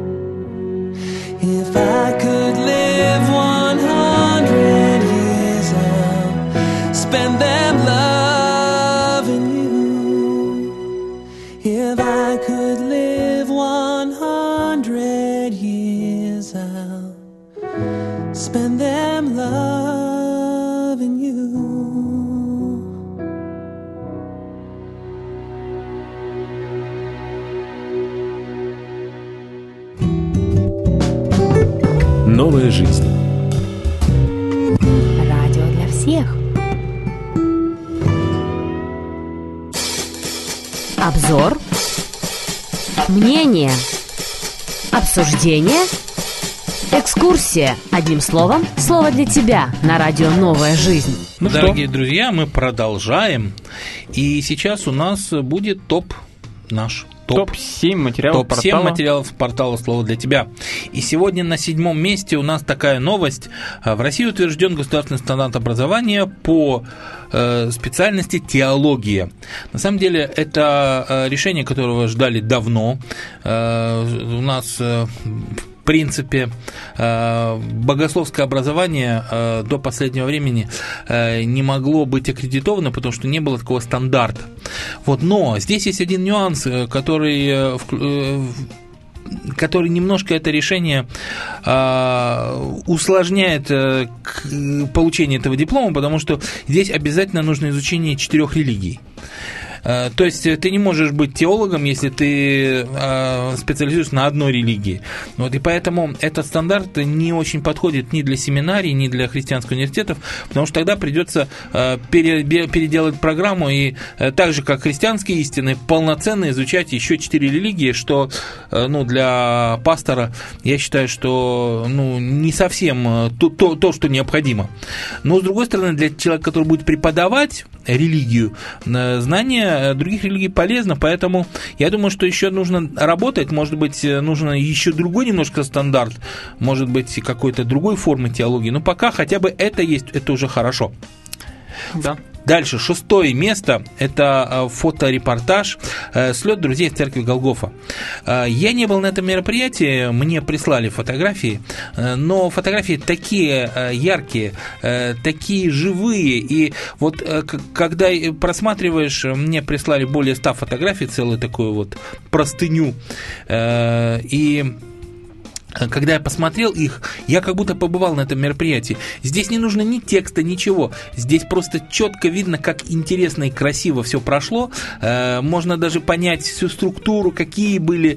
S1: If I could live 100 years, I'll spend them loving you. If I could live 100 years, I'll spend them loving you.
S5: Новая жизнь.
S2: Радио для всех. Обзор. Мнение. Обсуждение. Экскурсия. Одним словом, слово для тебя на радио «Новая жизнь».
S3: Ну
S4: Дорогие друзья, мы продолжаем. И сейчас у нас будет наш
S3: топ-7 материалов
S4: топ-7
S3: портала.
S4: материалов портала «Слово для тебя». И сегодня на 7-м месте у нас такая новость. В России утвержден государственный стандарт образования по специальности теология. На самом деле, это решение, которого ждали давно. У нас в принципе, богословское образование до последнего времени не могло быть аккредитовано, потому что не было такого стандарта. Вот, но здесь есть один нюанс, который немножко это решение усложняет получение этого диплома, потому что здесь обязательно нужно изучение 4 религий. То есть ты не можешь быть теологом, если ты специализируешься на одной религии. Вот, и поэтому этот стандарт не очень подходит ни для семинарий, ни для христианских университетов, потому что тогда придется переделать программу и так же, как христианские истины, полноценно изучать еще 4 религии, что для пастора, я считаю, что не совсем то, что необходимо. Но, с другой стороны, для человека, который будет преподавать религию, знание других религий полезно, поэтому я думаю, что еще нужно работать, может быть, нужно еще другой немножко стандарт, может быть, какой-то другой формы теологии, но пока хотя бы это есть, это уже хорошо.
S3: Да.
S4: Дальше, 6-е место – это фоторепортаж «Слет друзей в церкви Голгофа». Я не был на этом мероприятии, мне прислали фотографии, но фотографии такие яркие, такие живые, и вот когда просматриваешь, мне прислали более 100 фотографий, целую такую вот простыню, и когда я посмотрел их, я как будто побывал на этом мероприятии. Здесь не нужно ни текста, ничего. Здесь просто четко видно, как интересно и красиво все прошло. Можно даже понять всю структуру, какие были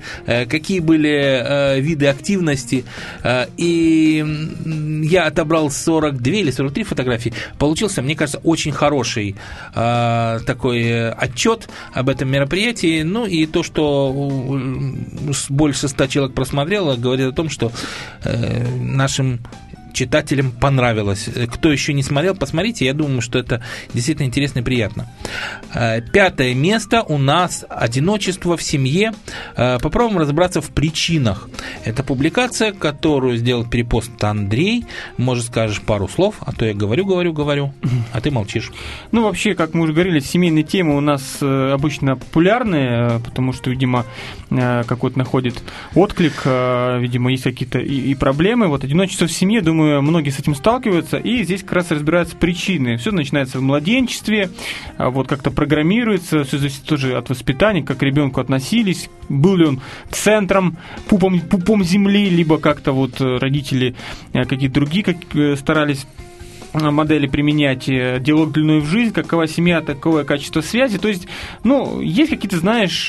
S4: виды активности. И я отобрал 42 или 43 фотографии. Получился, мне кажется, очень хороший такой отчет об этом мероприятии. Ну и то, что больше 100 человек просмотрело, говорит о том, что нашим читателям понравилось. Кто еще не смотрел, посмотрите. Я думаю, что это действительно интересно и приятно. 5-е место у нас «Одиночество в семье». Попробуем разобраться в причинах. Это публикация, которую сделал перепост Андрей. Может, скажешь пару слов, а то я говорю, а ты молчишь.
S3: Вообще, как мы уже говорили, семейные темы у нас обычно популярные, потому что, видимо, какой-то находит отклик, видимо, есть какие-то и проблемы. Вот «Одиночество в семье», думаю, многие с этим сталкиваются, и здесь как раз разбираются причины. Все начинается в младенчестве, вот как-то программируется, все зависит тоже от воспитания, как к ребенку относились, был ли он центром, пупом земли, либо как-то вот родители какие-то другие старались модели применять, диалог длиной в жизнь, какова семья, такое качество связи. То есть, есть какие-то, знаешь,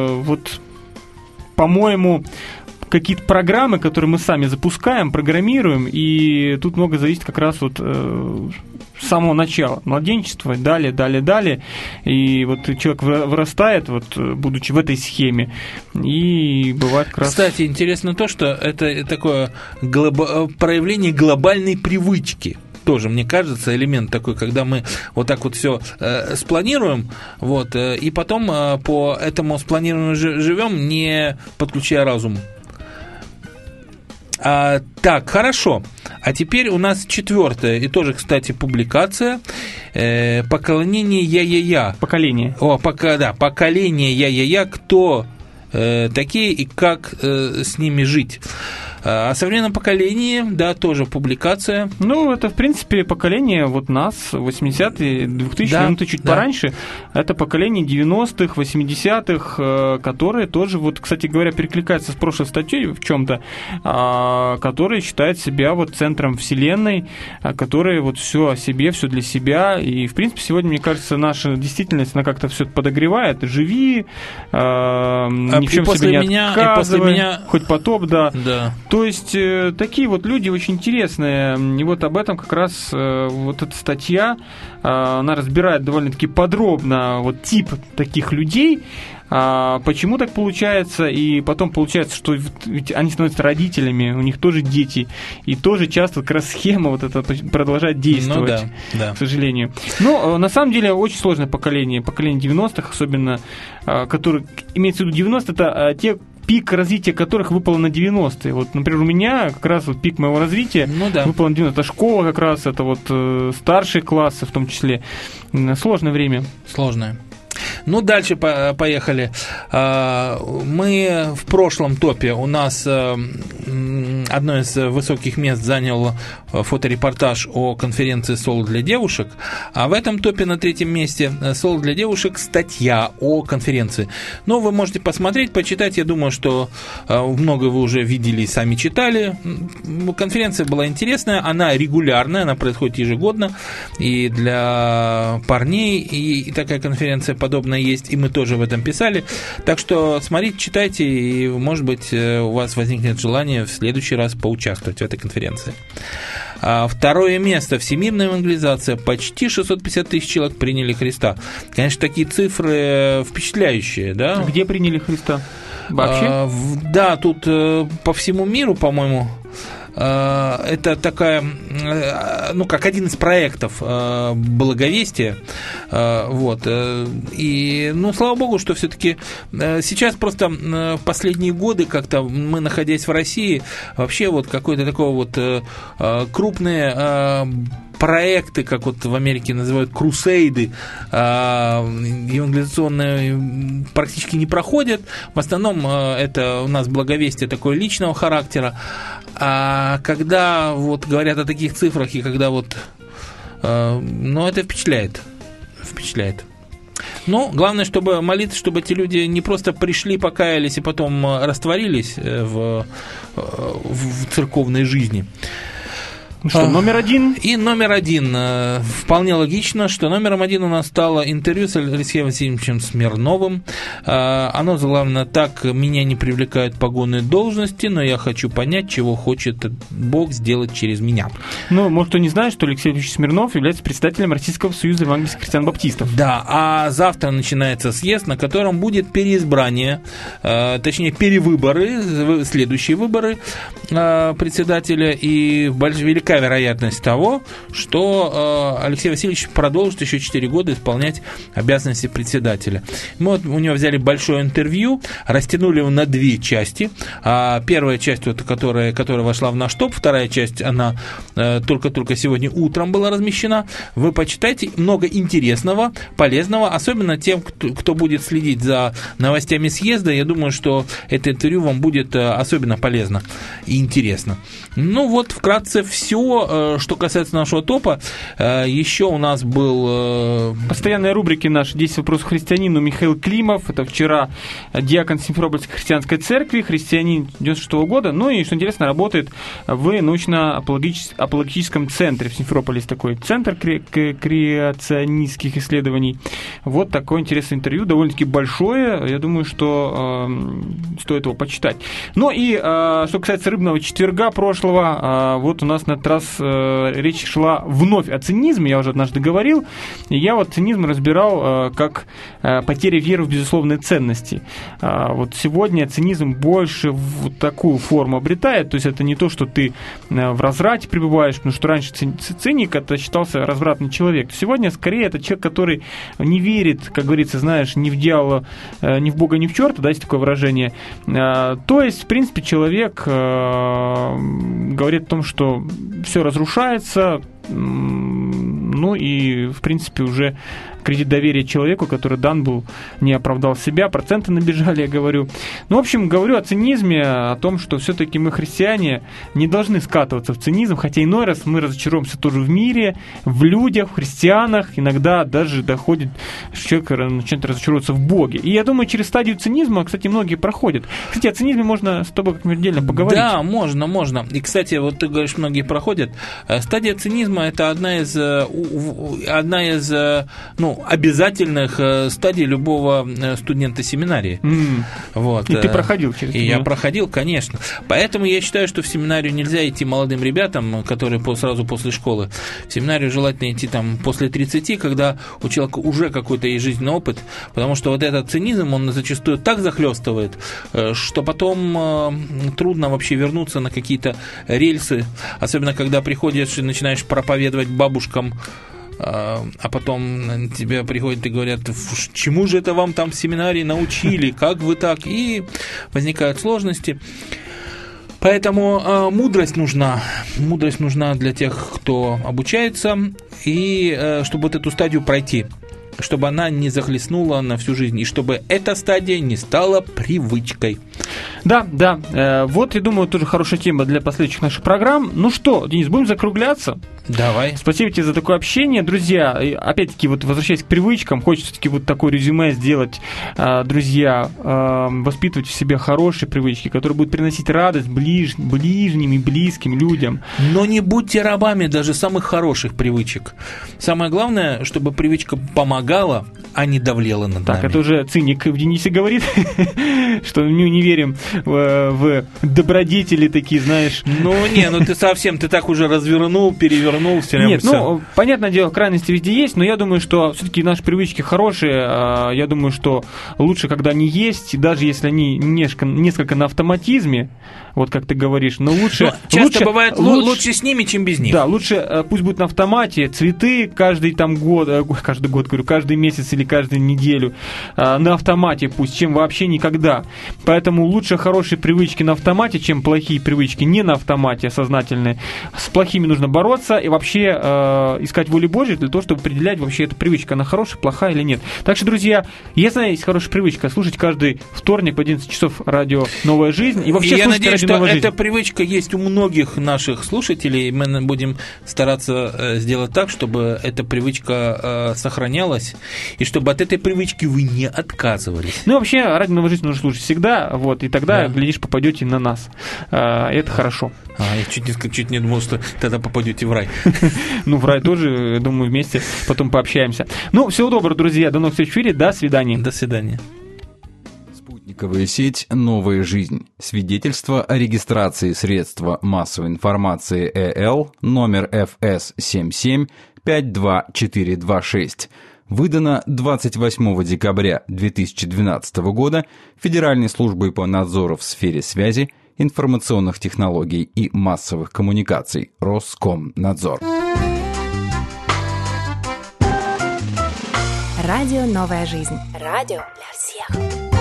S3: по-моему, какие-то программы, которые мы сами запускаем, программируем, и тут много зависит как раз вот с самого начала, младенчества, далее, и вот человек вырастает, вот, будучи в этой схеме, и бывает как раз...
S4: Кстати, интересно то, что это такое проявление глобальной привычки. Тоже, мне кажется, элемент такой, когда мы вот так вот все спланируем, вот, и потом по этому спланированию живем, не подключая разум. Так, хорошо. А теперь у нас 4-я, и тоже, кстати, публикация «Поклонение я-я-я».
S3: Поколение.
S4: «Поколение я-я-я». Кто такие и как с ними жить? О современном поколении, да, тоже публикация.
S3: Это, в принципе, поколение вот нас, 80-е, 2000-е, чуть пораньше. Это поколение 90-х, 80-х, которые тоже, вот, кстати говоря, перекликаются с прошлой статьей в чем-то, которые считают себя вот центром вселенной, которые вот все о себе, все для себя. И, в принципе, сегодня, мне кажется, наша действительность, она как-то все это подогревает. Живи, ни в чем себе не отказывай, хоть потоп, да. То есть такие вот люди очень интересные, и вот об этом как раз вот эта статья, она разбирает довольно-таки подробно вот тип таких людей, почему так получается, и потом получается, что ведь они становятся родителями, у них тоже дети, и тоже часто как раз схема вот эта продолжает действовать, к сожалению. Но на самом деле очень сложное поколение 90-х, особенно, которые, имеется в виду 90-е, это те, пик развития которых выпало на 90-е. Вот, например, у меня как раз вот пик моего развития выпало на 90-е. Это школа как раз, это вот старшие классы в том числе. Сложное время.
S4: Сложное. Дальше поехали. Мы в прошлом топе у нас одно из высоких мест занял фоторепортаж о конференции «Соло для девушек», а в этом топе на 3-м месте «Соло для девушек» статья о конференции. Но вы можете посмотреть, почитать, я думаю, что много вы уже видели и сами читали. Конференция была интересная, она регулярная, она происходит ежегодно, и для парней и такая конференция подобная есть, и мы тоже в этом писали. Так что смотрите, читайте, и, может быть, у вас возникнет желание в следующий раз поучаствовать в этой конференции. 2-е место. Всемирная евангелизация. Почти 650 тысяч человек приняли Христа. Конечно, такие цифры впечатляющие, да?
S3: Где приняли Христа? Вообще?
S4: Да, тут по всему миру, по-моему, это такая, ну, как один из проектов благовестия. Вот. И, ну, слава богу, что все-таки сейчас просто в последние годы как-то мы, находясь в России, вообще вот какой-то такой вот крупные проекты, как вот в Америке называют крусейды, евангелизационные практически не проходят. В основном это у нас благовестие такое личного характера. А когда вот говорят о таких цифрах, и когда вот... ну, это впечатляет. Впечатляет. Но главное, чтобы молиться, чтобы эти люди не просто пришли, покаялись и потом растворились в церковной жизни.
S3: Что, номер 1?
S4: И номер 1. Вполне логично, что номером 1 у нас стало интервью с Алексеем Васильевичем Смирновым. Оно заглавлено «Так меня не привлекают погонные должности, но я хочу понять, чего хочет Бог сделать через меня».
S3: Ну, может, кто не знает, что Алексей Васильевич Смирнов является председателем Российского союза евангельских христиан-баптистов.
S4: Да, а завтра начинается съезд, на котором будет переизбрание, точнее, перевыборы, следующие выборы председателя, и великая вероятность того, что Алексей Васильевич продолжит еще 4 года исполнять обязанности председателя. Мы вот у него взяли большое интервью, растянули его на 2 части. Первая часть, вот, которая вошла в наш топ, вторая часть, она только-только сегодня утром была размещена. Вы почитайте, много интересного, полезного, особенно тем, кто будет следить за новостями съезда. Я думаю, что это интервью вам будет особенно полезно и интересно. Ну вот, вкратце все, что касается нашего топа. Еще у нас был...
S3: Постоянные рубрики наши «10 вопросов христианину» Михаил Климов. Это вчера диакон Симферопольской христианской церкви, христианин 96-го года. Ну и, что интересно, работает в научно-апологетическом центре. В Симферополе есть такой центр креационистских исследований. Вот такое интересное интервью, довольно-таки большое. Я думаю, что стоит его почитать. Ну и, что касается рыбного четверга прошлого, вот у нас на этот раз речь шла вновь о цинизме, я уже однажды говорил, и я вот цинизм разбирал как потеря веры в безусловные ценности. Вот сегодня цинизм больше вот такую форму обретает, то есть это не то, что ты в разврате пребываешь, потому что раньше циник это считался развратный человек. Сегодня скорее это человек, который не верит, как говорится, знаешь, ни в дьявола, ни в Бога, ни в черта, да, есть такое выражение. То есть, в принципе, человек говорит о том, что все разрушается, ну и, в принципе, уже кредит доверия человеку, который дан был, не оправдал себя, проценты набежали, я говорю. Ну, в общем, говорю о цинизме, о том, что все-таки мы, христиане, не должны скатываться в цинизм, хотя иной раз мы разочаруемся тоже в мире, в людях, в христианах, иногда даже доходит, что человек начинает разочаровываться в Боге. И я думаю, через стадию цинизма, кстати, многие проходят. Кстати, о цинизме можно с тобой как-нибудь отдельно поговорить.
S4: Да, можно. И, кстати, вот ты говоришь, многие проходят. Стадия цинизма – это одна из обязательных стадий любого студента семинарии. Вот.
S3: И ты проходил через это?
S4: И я проходил, конечно. Поэтому я считаю, что в семинарию нельзя идти молодым ребятам, которые сразу после школы. В семинарию желательно идти там после 30, когда у человека уже какой-то есть жизненный опыт, потому что вот этот цинизм, он зачастую так захлестывает, что потом трудно вообще вернуться на какие-то рельсы, особенно когда приходишь и начинаешь проповедовать бабушкам, а потом тебе приходят и говорят, чему же это вам там в семинарии научили, как вы так, и возникают сложности. Поэтому мудрость нужна для тех, кто обучается, и чтобы вот эту стадию пройти, чтобы она не захлестнула на всю жизнь, и чтобы эта стадия не стала привычкой.
S3: Да. Вот, я думаю, тоже хорошая тема для последующих наших программ. Ну что, Денис, будем закругляться?
S4: Давай.
S3: Спасибо тебе за такое общение, друзья. И опять-таки, вот возвращаясь к привычкам, хочется все-таки вот такое резюме сделать, друзья, воспитывать в себе хорошие привычки, которые будут приносить радость ближним и близким людям.
S4: Но не будьте рабами даже самых хороших привычек. Самое главное, чтобы привычка помогала, а не давлела над нами.
S3: Так, это уже циник в Денисе говорит, что мы не верим в добродетели такие, знаешь.
S4: Ну ты так уже развернул, перевернул.
S3: Нет, понятное дело, крайности везде есть, но я думаю, что все-таки наши привычки хорошие. Я думаю, что лучше, когда они есть, даже если они несколько на автоматизме, вот как ты говоришь, но лучше...
S4: Часто бывает лучше с ними, чем без них.
S3: Да, лучше пусть будет на автомате, цветы каждый месяц или каждую неделю на автомате пусть, чем вообще никогда. Поэтому лучше хорошие привычки на автомате, чем плохие привычки не на автомате, сознательные. С плохими нужно бороться и вообще искать волю Божью для того, чтобы определять вообще эту привычку, она хорошая, плохая или нет. Так что, друзья, если есть хорошая привычка, слушать каждый вторник в 11 часов радио «Новая жизнь». И вообще
S4: я надеюсь, что
S3: «Новая жизнь».
S4: Эта привычка есть у многих наших слушателей. Мы будем стараться сделать так, чтобы эта привычка сохранялась, и чтобы от этой привычки вы не отказывались.
S3: Ну, вообще, радио «Новая жизнь» нужно слушать всегда, вот, и тогда, глядишь, попадете на нас. Это хорошо.
S4: Я чуть не думал, что тогда попадете в рай.
S3: Ну, в рай тоже, думаю, вместе потом пообщаемся. Ну, всего доброго, друзья. До новых встреч в эфире. До свидания.
S4: До свидания.
S6: Спутниковая сеть «Новая жизнь». Свидетельство о регистрации средства массовой информации ЭЛ номер ФС 77-52426. Выдано 28 декабря 2012 года Федеральной службой по надзору в сфере связи, информационных технологий и массовых коммуникаций Роскомнадзор.
S7: Радио «Новая жизнь». Радио для всех.